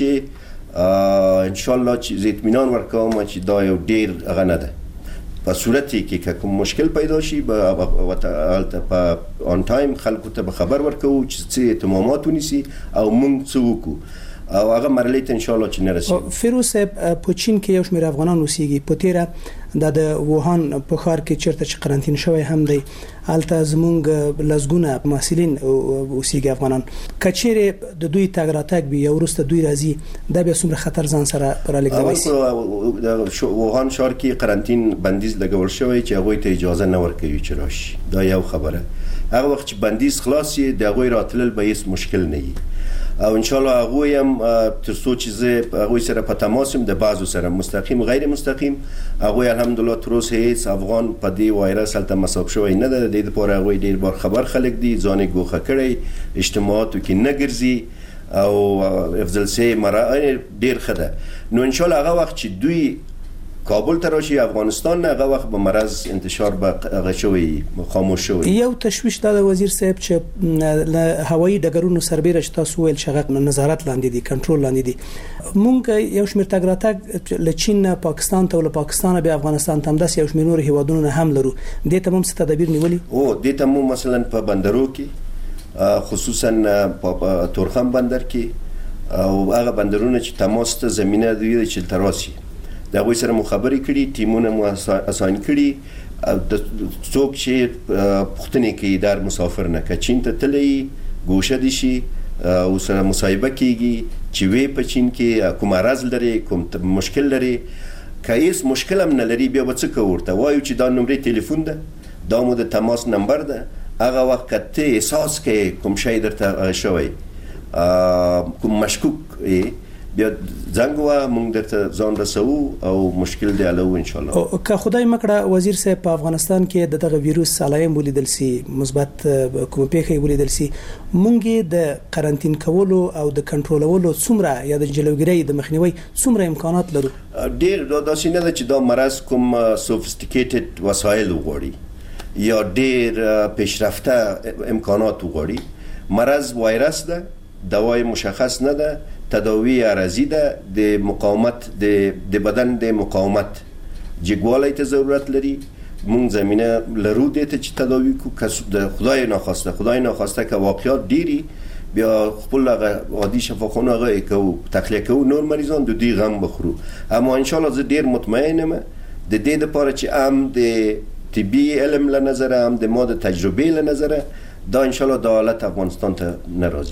چې ان شاء الله چې زه اطمینان ورکوم چې دا یو ډیر هغه نه ده په صورت کې کوم مشکل پیدا شي به په اون ټایم خلکو ته خبر ورکو چې څه اهتمامات ونیسي او موږ څه وکړو او هغه مرحله ته ان شاء الله چې نرسي. فیروز په چین کې یو شمېر افغانان اوسېږي په تیره د ووهان په ښار کې چیرته چې قرنټین شوی هم دی هلته زموږ لزګونه محصلین اوسېږي افغانان کچېره د دوی تګ راتګ بیا ورسته دوی راځي دا بیا څومره خطر ځان سره رالګوي شي ووهان ښار کې قرنټین بندیز لګول شوی چې هغه ته اجازه نه ورکوي چې راشي دا یو خبره هغه وخت چې بندیز خلاص شي د هغه راتلل به هیڅ مشکل نه وي او ان شاء الله هغه هم ترڅو چې زه هغه سره په تماس یم د بعضو سره مستقیم غیر مستقیم هغه الحمدلله تر اوسه هیڅ افغان په دې وایرس هلته مصاب شوی نه ده د دې لپاره هغه ډیر بار خبر خلک دي ځان ګوښه کړي اجتماعاتو کې نه ګرځي او افضل سي مرای ډیر خده نو ان شاء الله هغه وخت چې دوی کابل ته راشي افغانستان هغه وخت به مرض انتشار به هغه شوی خاموش شوی یو تشویش د وزیر صاحب چې له هوایي ډګرونو سربېره چې تاسو ویل شغه نظارت لاندې دي کنټرول لاندې دي مونږ یو شمېر تګ راتګ له چین نه پاکستان ته له پاکستان به افغانستان ته هم داس یو شمېر نور هیوادونو نه هم لرو د ته هم څه تدابیر نیولي او د ته مو مثلا په بندرو کې خصوصا په تورخم بندر کې او هغه بندرونه چې تماس ته زمينه دی چې تراسي دا غوي سره مخابري کړي ټیمونه مو اساین کړي څوک چې پوښتنې کوي در مسافر نه که چین ته تللی ګوشه دي شي او سره مصاحبه کیږي چې وی په چین کې کوم مرض لري کوم مشکل لري که هیڅ مشکل هم نه لري بیا به څه کوو ورته وایو چې دا نمرې تلیفون ده دا مو د تماس نمبر ده هغه وخت که ته احساس کوې کوم شی درته شوی کوم مشکوک بیا زنګ ووهه موږ درته ځان رسوو او مشکل دی حلوو انشاءالله. که خدای مکړه وزیر صاحب په افغانستان کې د دغه ویروس علایم ولیدل سي مثبت کوم پیښې ولیدل سي موږ د قرنټین کولو او د کنټرولولو څومره یا د جلوګیرۍ د مخنیوي څومره امکانات لرو؟ ډیر داسې نه ده چې دا مرض کوم سوفیسټیکیټډ وسایل وغواړي یا ډیر پیشرفته امکانات وغواړي. مرض وایرس ده دوای مشخص نه ده تداوی عرضی ده د مقاومت د بدن د مقاومت جګوالي ته ضرورت لري مونږ زمينه لرو د ته چې تداوی کو د خدای ناخواسته که واقعیت ډيري بیا خپل عادي شفاخانه هغه کو تخلیه کو نور مریضان د دې غم بخورو. اما ان شاء الله زه ډیر مطمئنم د دې لپاره چې ام د طبي علم له نظر هم د ماده تجربه له نظر دا ان شاء الله د حالت افغانستان ته ناراضي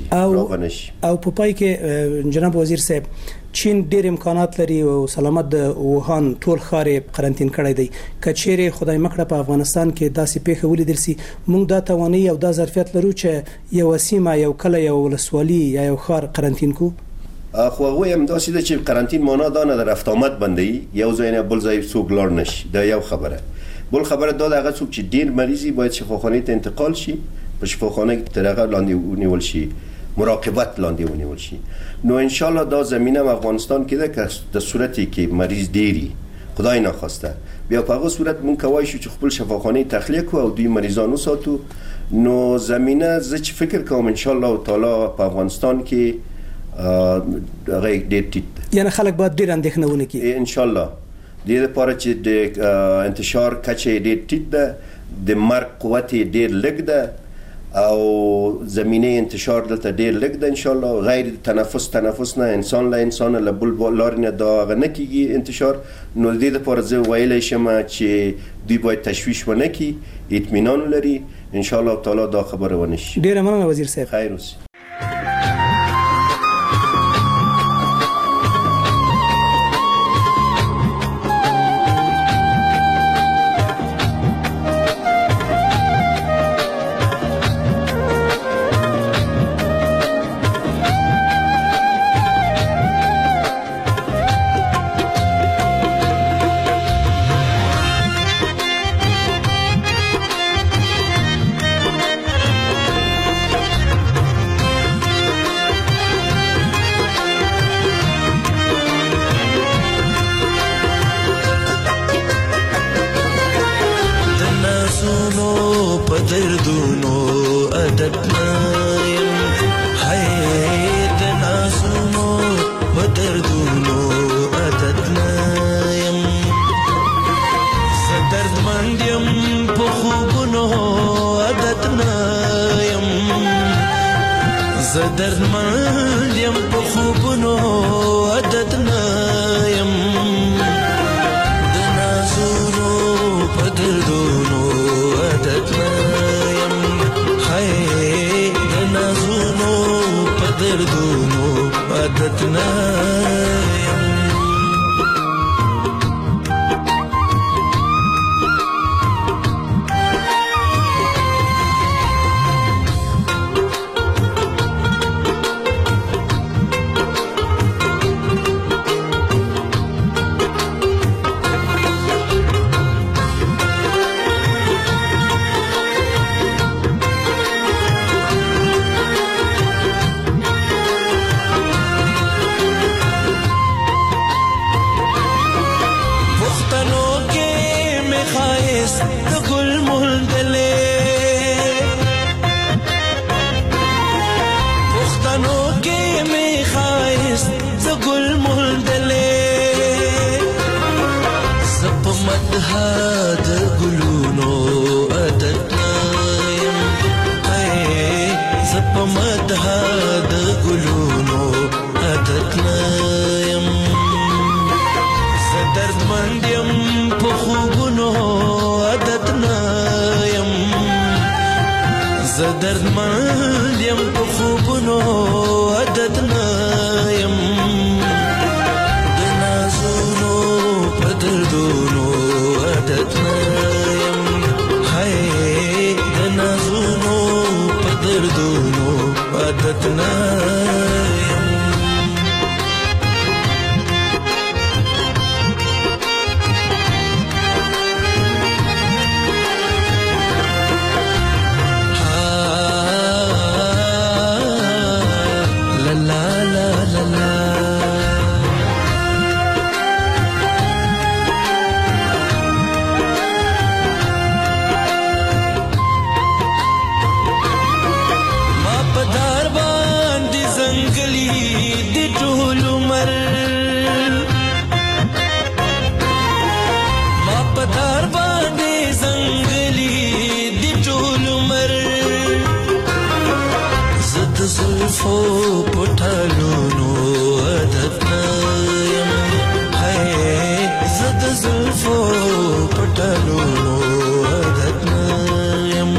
او په پای کې جناب وزیر صاحب چین ډېر امکانات لري او سلامت د ووهان ټول ښار قرنټین کړی دی کچېره خدای مکړه په افغانستان کې داسې پیښه ولیدل سي موږ دا توانایي او دا ظرفیت لرو چې یو سیمه یو کله یو ولسوالي یا یو ښار قرنټین کو. خو هغه هم داسې ده چې قرنټین معنا دا نه د رفت آمد بندي یو ځای نه بل ځای څوک لاړ نشي دا یو خبره. بل خبره دا هغه څوک چې ډیر مریضي باید شفاخانه ته انتقال شي په شفاخانه کې ترغه لاندې ونیول شي مراقبت لاندې ونیول شي. نو ان شاء الله دا زمينه افغانستان کې ده که د صورتي کې مریض ډيري خدای ناخواسته بیا په هغه صورت مونږ کوای شو چې خپل شفاخانه تخلیه کو او دوی مریضانو ساتو. نو زمينه زه چې فکر کوم ان شاء الله تعالی په افغانستان کې هغه ډېر ټیټ یعنی خلک باید ډېر اندېښنه ونه کړي ان شاء الله د دې لپاره چې د انتشار کچه ډېر ټیټ ده د مرګ قوت ډېر لږ ده او زمینه انتشار دلته ډېر لږ ده ان شاء الله. غیر تنفس نه انسان له انسان له بل لار نه دا نه کیږي انتشار. نو د دې لپاره زه ویلای شم چې دوی باید تشویش ونه کړي اطمینان لري ان شاء الله تعالی دا خبره ونه شي. ډېر مننه وزیر صاحب. خیر اوسه. دردمند یم په خوبونو عادت نه یم د نازونو په دردونو عادت نه یم هاي د نازونو په دردونو عادت نه زلفو پټالونو عادت نه یم هاي زد زلفو پټالونو عادت نه یم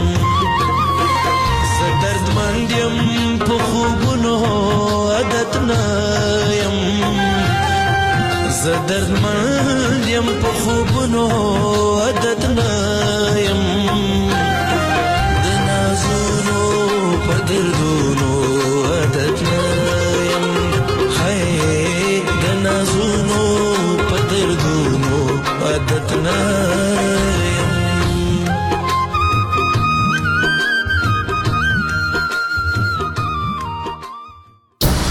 ز دردمند یم په خوبونو عادت نه یم ز دردمند یم په خوبونو عادت نه